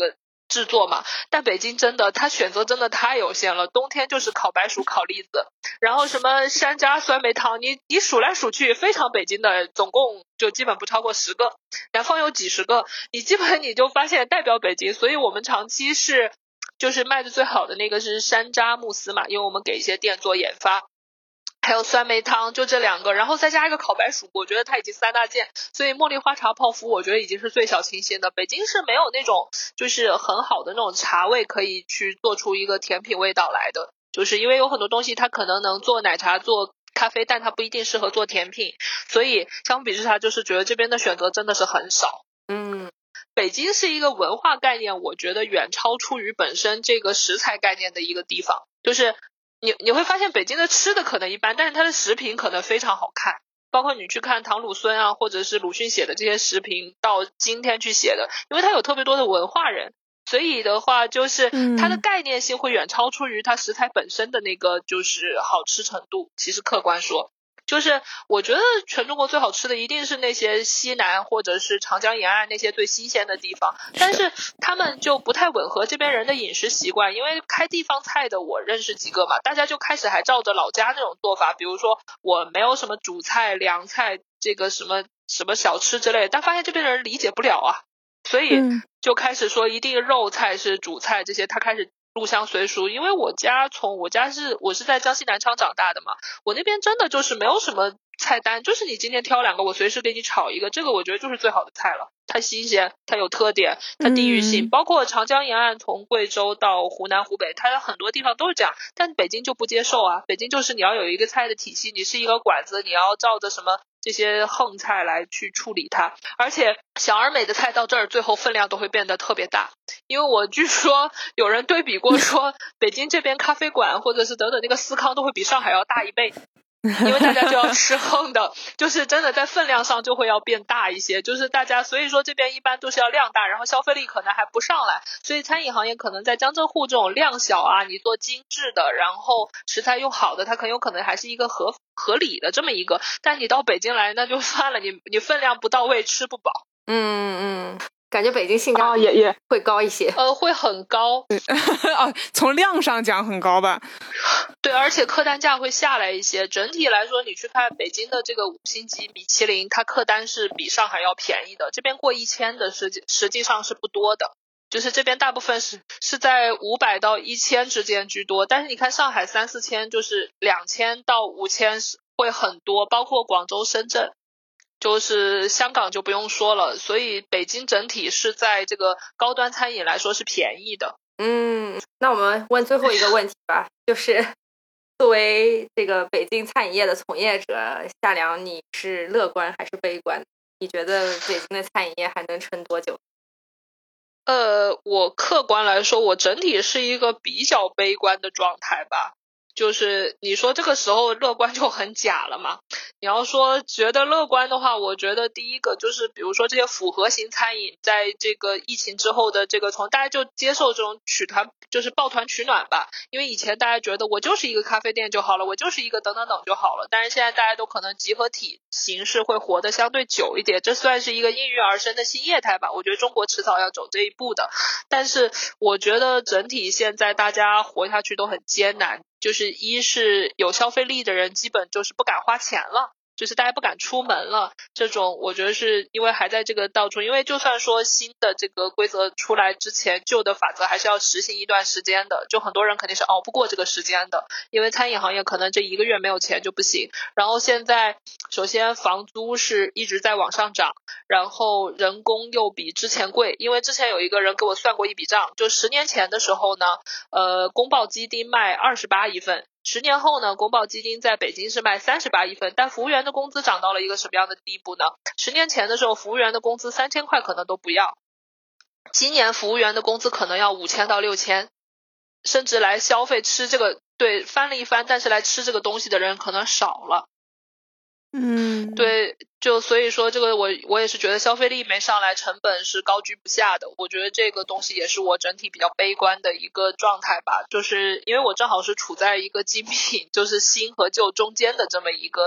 制作嘛，但北京真的它选择真的太有限了，冬天就是烤白薯烤栗子，然后什么山楂酸梅汤，你你数来数去非常北京的总共就基本不超过十个，南方有几十个，你基本你就发现代表北京，所以我们长期是就是卖的最好的那个是山楂慕斯嘛，因为我们给一些店做研发，还有酸梅汤，就这两个，然后再加一个烤白薯，我觉得它已经三大件，所以茉莉花茶泡芙我觉得已经是最小清新的。北京是没有那种就是很好的那种茶味可以去做出一个甜品味道来的，就是因为有很多东西它可能能做奶茶做咖啡，但它不一定适合做甜品，所以相比之下就是觉得这边的选择真的是很少。 嗯， 北京是一个文化概念，我觉得远超出于本身这个食材概念的一个地方，就是你你会发现北京的吃的可能一般，但是它的食品可能非常好看，包括你去看唐鲁孙啊，或者是鲁迅写的这些食评到今天去写的，因为它有特别多的文化人，所以的话就是它的概念性会远超出于它食材本身的那个就是好吃程度。其实客观说就是我觉得全中国最好吃的一定是那些西南或者是长江沿岸那些最新鲜的地方，但是他们就不太吻合这边人的饮食习惯，因为开地方菜的我认识几个嘛，大家就开始还照着老家那种做法，比如说我没有什么主菜凉菜这个什么什么小吃之类的，但发现这边人理解不了啊，所以就开始说一定肉菜是主菜，这些他开始入乡随俗。因为我家从我家是我是在江西南昌长大的嘛，我那边真的就是没有什么菜单，就是你今天挑两个我随时给你炒一个，这个我觉得就是最好的菜了，它新鲜，它有特点，它地域性、嗯、包括长江沿岸从贵州到湖南湖北，它很多地方都是这样，但北京就不接受啊，北京就是你要有一个菜的体系，你是一个馆子，你要照着什么这些横菜来去处理它，而且小而美的菜到这儿最后分量都会变得特别大。因为我据说有人对比过说北京这边咖啡馆或者是等等那个司康都会比上海要大一倍，因为大家就要吃横的，就是真的在分量上就会要变大一些，就是大家所以说这边一般都是要量大，然后消费力可能还不上来，所以餐饮行业可能在江浙沪这种量小啊，你做精致的，然后食材用好的，它很有可能还是一个合合理的这么一个，但你到北京来那就算了，你你分量不到位吃不饱。 嗯嗯，感觉北京性价比、哦、也也会高一些， 呃，会很高。 哦，从量上讲很高吧？ 对，而且客单价会下来一些。整体来说，你去看北京的这个五星级米其林，它客单是比上海要便宜的。这边过一千的实际实际上是不多的，就是这边大部分是是在五百到一千之间居多。但是你看上海三四千，就是两千到五千会很多，包括广州、深圳。就是香港就不用说了，所以北京整体是在这个高端餐饮来说是便宜的。 嗯，那我们问最后一个问题吧，就是作为这个北京餐饮业的从业者，夏良，你是乐观还是悲观？你觉得北京的餐饮业还能撑多久？ 呃，我客观来说，我整体是一个比较悲观的状态吧。就是你说这个时候乐观就很假了嘛，你要说觉得乐观的话，我觉得第一个就是比如说这些复合型餐饮在这个疫情之后的这个从大家就接受这种取团就是抱团取暖吧，因为以前大家觉得我就是一个咖啡店就好了，我就是一个等等等就好了，但是现在大家都可能集合体形式会活得相对久一点，这算是一个应运而生的新业态吧，我觉得中国迟早要走这一步的，但是我觉得整体现在大家活下去都很艰难，就是一是有消费力的人基本就是不敢花钱了，就是大家不敢出门了，这种我觉得是因为还在这个道中，因为就算说新的这个规则出来之前，旧的法则还是要实行一段时间的，就很多人肯定是熬不过这个时间的，因为餐饮行业可能这一个月没有钱就不行，然后现在首先房租是一直在往上涨，然后人工又比之前贵，因为之前有一个人给我算过一笔账，就十年前的时候呢，呃，宫保鸡丁卖二十八一份，十年后呢，宫保鸡丁在北京是卖三十八一份，但服务员的工资涨到了一个什么样的地步呢？十年前的时候，服务员的工资三千块可能都不要，今年服务员的工资可能要五千到六千，甚至来消费吃这个，对，翻了一番，但是来吃这个东西的人可能少了。 嗯， 对，就所以说这个我我也是觉得消费力没上来，成本是高居不下的。我觉得这个东西也是我整体比较悲观的一个状态吧，就是因为我正好是处在一个精品就是新和旧中间的这么一个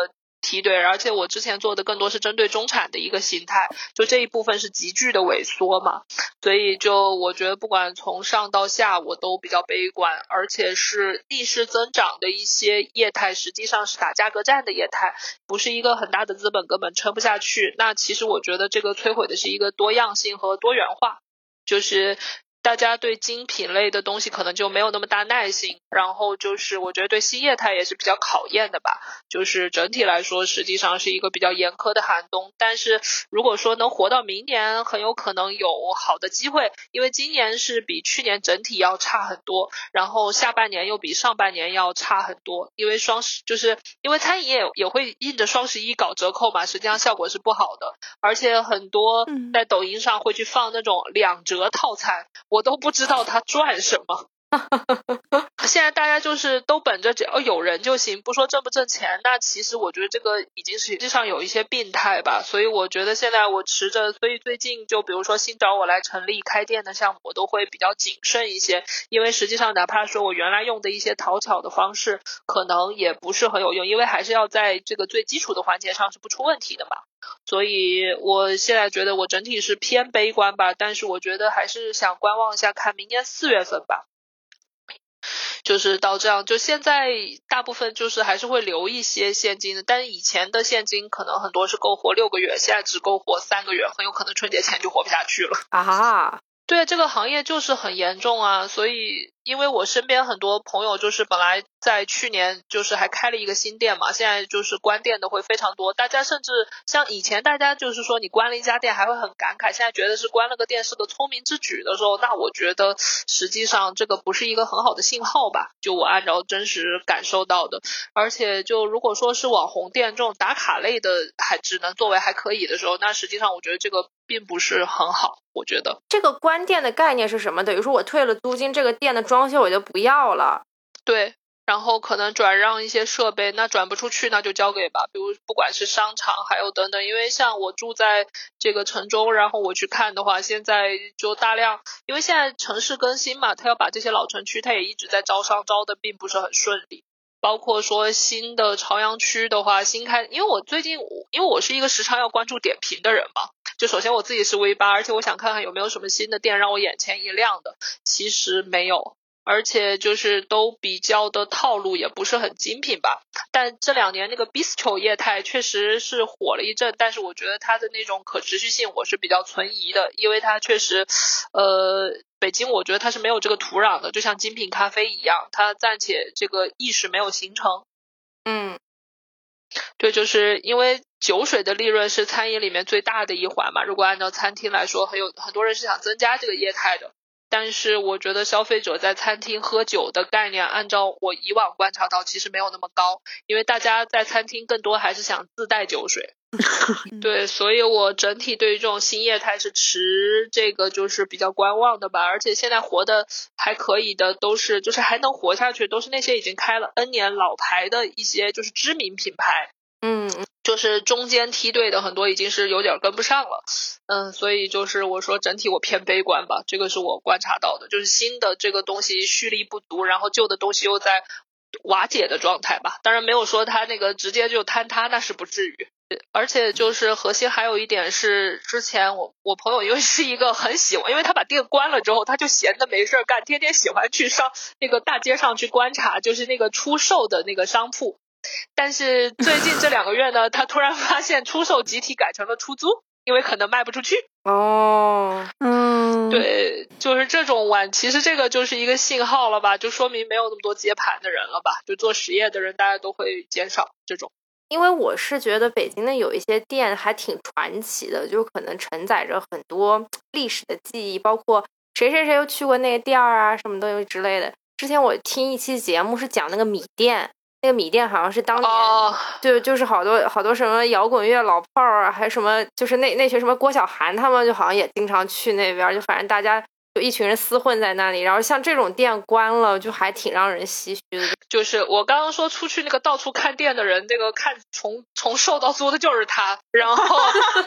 梯队，而且我之前做的更多是针对中产的一个形态，就这一部分是急剧的萎缩嘛，所以就我觉得不管从上到下我都比较悲观，而且是逆势增长的一些业态实际上是打价格战的业态，不是一个很大的资本根本撑不下去。那其实我觉得这个摧毁的是一个多样性和多元化，就是大家对精品类的东西可能就没有那么大耐心，然后就是我觉得对新业态也是比较考验的吧，就是整体来说实际上是一个比较严苛的寒冬，但是如果说能活到明年很有可能有好的机会，因为今年是比去年整体要差很多，然后下半年又比上半年要差很多，因为双十就是因为餐饮业也会印着双十一搞折扣嘛，实际上效果是不好的，而且很多在抖音上会去放那种两折套餐，我都不知道他赚什么。现在大家就是都本着只要有人就行，不说挣不挣钱，那其实我觉得这个已经实际上有一些病态吧，所以我觉得现在我持着，所以最近就比如说新找我来成立开店的项目，我都会比较谨慎一些，因为实际上哪怕说我原来用的一些讨巧的方式可能也不是很有用，因为还是要在这个最基础的环节上是不出问题的嘛。所以我现在觉得我整体是偏悲观吧，但是我觉得还是想观望一下，看明年四月份吧。就是到这样，就现在大部分就是还是会留一些现金的，但是以前的现金可能很多是够活六个月，现在只够活三个月，很有可能春节前就活不下去了啊。 对，这个行业就是很严重啊，所以因为我身边很多朋友就是本来在去年就是还开了一个新店嘛，现在就是关店的会非常多，大家甚至像以前大家就是说你关了一家店还会很感慨，现在觉得是关了个店是个聪明之举的时候，那我觉得实际上这个不是一个很好的信号吧，就我按照真实感受到的。而且就如果说是网红店这种打卡类的还只能作为还可以的时候，那实际上我觉得这个并不是很好，我觉得这个关店的概念是什么？等于说我退了租金，这个店的装修我就不要了。 对，然后可能转让一些设备，那转不出去那就交给吧，比如不管是商场还有等等，因为像我住在这个城中，然后我去看的话，现在就大量，因为现在城市更新嘛，他要把这些老城区他也一直在招商，招的并不是很顺利。包括说新的朝阳区的话，新开，因为我最近因为我是一个时常要关注点评的人嘛，就首先我自己是 V 八，而且我想看看有没有什么新的店让我眼前一亮的，其实没有，而且就是都比较的套路，也不是很精品吧。但这两年那个 bistro 业态确实是火了一阵，但是我觉得它的那种可持续性我是比较存疑的，因为它确实呃北京我觉得它是没有这个土壤的，就像精品咖啡一样，它暂且这个意识没有形成。 嗯， 对，就是因为酒水的利润是餐饮里面最大的一环嘛，如果按照餐厅来说，很有很多人是想增加这个业态的，但是我觉得消费者在餐厅喝酒的概念，按照我以往观察到其实没有那么高，因为大家在餐厅更多还是想自带酒水对，所以我整体对于这种新业态是持这个就是比较观望的吧，而且现在活的还可以的都是就是还能活下去，都是那些已经开了 N 年老牌的一些就是知名品牌。 嗯， 就是中间梯队的很多已经是有点跟不上了，嗯，所以就是我说整体我偏悲观吧，这个是我观察到的，就是新的这个东西蓄力不足，然后旧的东西又在瓦解的状态吧，当然没有说它那个直接就坍塌，那是不至于。而且就是核心还有一点是，之前我我朋友因为是一个很喜欢，因为他把店关了之后，他就闲的没事干，天天喜欢去上那个大街上去观察，就是那个出售的那个商铺。但是最近这两个月呢，他突然发现出售集体改成了出租，因为可能卖不出去。 哦， 嗯， 对，就是这种晚，其实这个就是一个信号了吧，就说明没有那么多接盘的人了吧，就做实业的人大家都会减少这种。 因为我是觉得北京的有一些店还挺传奇的，就可能承载着很多历史的记忆，包括谁谁谁又去过那个店啊，什么东西之类的。之前我听一期节目是讲那个米店，那个米店好像是当年、oh. 对，就是好多好多什么摇滚乐老炮儿啊，还什么就是那那群什么郭晓涵他们就好像也经常去那边，就反正大家就一群人厮混在那里，然后像这种店关了，就还挺让人唏嘘的。 就是我刚刚说出去那个到处看店的人，那个看从从售到租的就是他，然后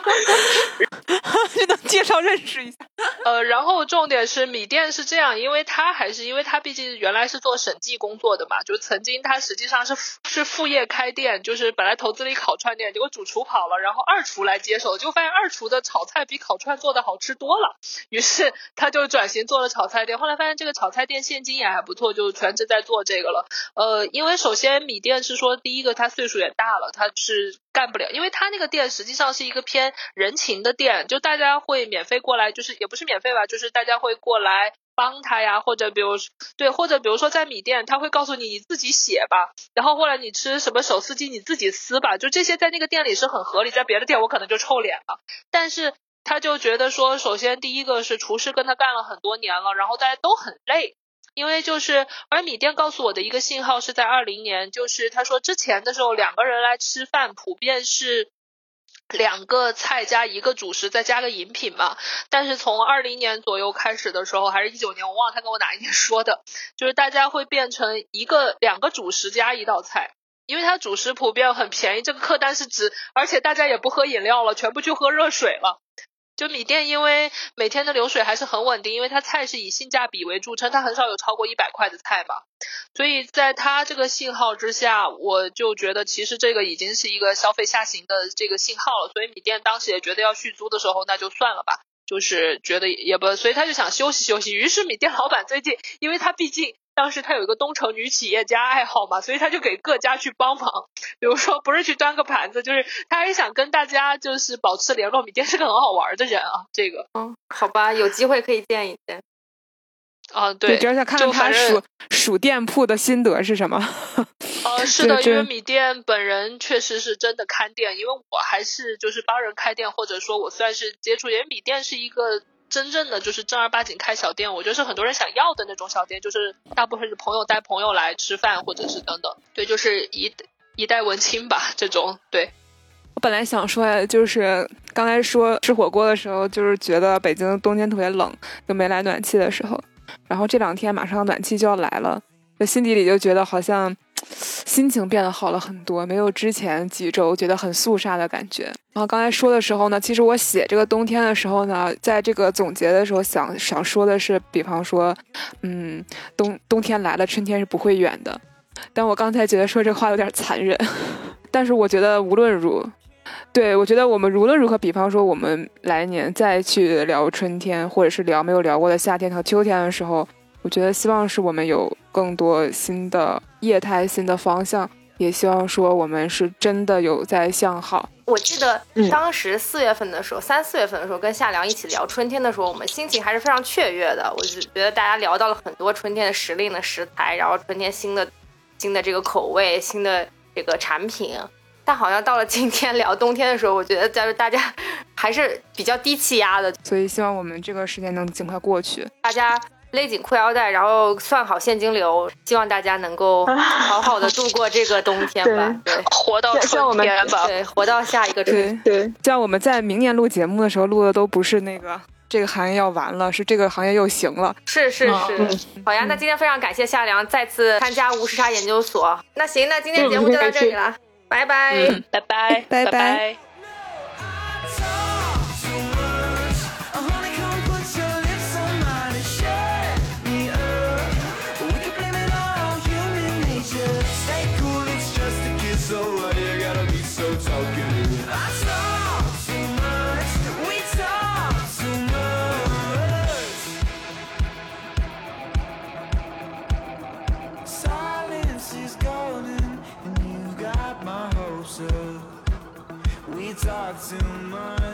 就能介绍认识一下。 呃，然后重点是米店是这样，因为他还是因为他毕竟原来是做审计工作的嘛，就曾经他实际上是是副业开店，就是本来投资了一烤串店，结果主厨跑了，然后二厨来接手，就发现二厨的炒菜比烤串做的好吃多了，于是他就转型做了炒菜店。后来发现这个炒菜店现金也还不错，就全职在做这个了。呃，因为首先米店是说，第一个他岁数也大了，他是干不了，因为他那个店实际上是一个偏人情的店，就大家会免费过来，就是也不是免费吧，就是大家会过来帮他呀，或者比如对，或者比如说在米店他会告诉你你自己写吧，然后或者你吃什么手撕鸡你自己撕吧，就这些在那个店里是很合理，在别的店我可能就臭脸了。但是他就觉得说，首先第一个是厨师跟他干了很多年了，然后大家都很累，因为就是而米店告诉我的一个信号是在二零年，就是他说之前的时候两个人来吃饭普遍是两个菜加一个主食再加个饮品嘛，但是从二零年左右开始的时候，还是一九年我忘了他跟我哪一年说的，就是大家会变成一个两个主食加一道菜，因为它主食普遍很便宜，这个客单是指，而且大家也不喝饮料了，全部去喝热水了。就米店因为每天的流水还是很稳定，因为它菜是以性价比为著称，它很少有超过一百块的菜嘛，所以在它这个信号之下，我就觉得其实这个已经是一个消费下行的这个信号了，所以米店当时也觉得要续租的时候那就算了吧，就是觉得也不，所以他就想休息休息。于是米店老板最近，因为他毕竟当时他有一个东城女企业家爱好嘛，所以他就给各家去帮忙，比如说不是去端个盘子，就是他还想跟大家就是保持联络。米店是个很好玩的人啊，这个嗯，好吧，有机会可以见一见。 啊，对， 主要想看看他数数店铺的心得是什么。 呃，是的，因为米店本人确实是真的看店，因为我还是就是帮人开店，或者说我算是接触，因为米店是一个真正的就是正儿八经开小店，我觉得是很多人想要的那种小店，就是大部分是朋友带朋友来吃饭，或者是等等，对，就是一一代文青吧这种。对， 我本来想说就是刚才说吃火锅的时候，就是觉得北京冬天特别冷，就没来暖气的时候，然后这两天马上暖气就要来了，就心底里就觉得好像心情变得好了很多，没有之前几周觉得很肃杀的感觉。然后刚才说的时候呢，其实我写这个冬天的时候呢，在这个总结的时候想想说的是，比方说嗯，冬冬天来了，春天是不会远的。但我刚才觉得说这话有点残忍，但是我觉得无论如对，我觉得我们无论如何，比方说我们来年再去聊春天，或者是聊没有聊过的夏天和秋天的时候，我觉得希望是我们有更多新的业态、新的方向，也希望说我们是真的有在向好。 我记得当时四月份的时候，三四月份的时候跟夏良一起聊春天的时候，我们心情还是非常雀跃的。我就觉得大家聊到了很多春天的时令的食材，然后春天新的新的这个口味、新的这个产品。但好像到了今天聊冬天的时候，我觉得就是大家还是比较低气压的， 所以希望我们这个时间能尽快过去。 大家勒紧裤腰带，然后算好现金流，希望大家能够好好的度过这个冬天吧。对， 对活到春天吧。 对，活到下一个春天。 对，对，像我们在明年录节目的时候录的都不是那个这个行业要完了，是这个行业又行了。 是是是、嗯、好呀，那今天非常感谢夏良再次参加无时差研究所。那行，那今天节目就到这里了。拜拜、 嗯、拜拜拜拜拜拜。 We talk too much.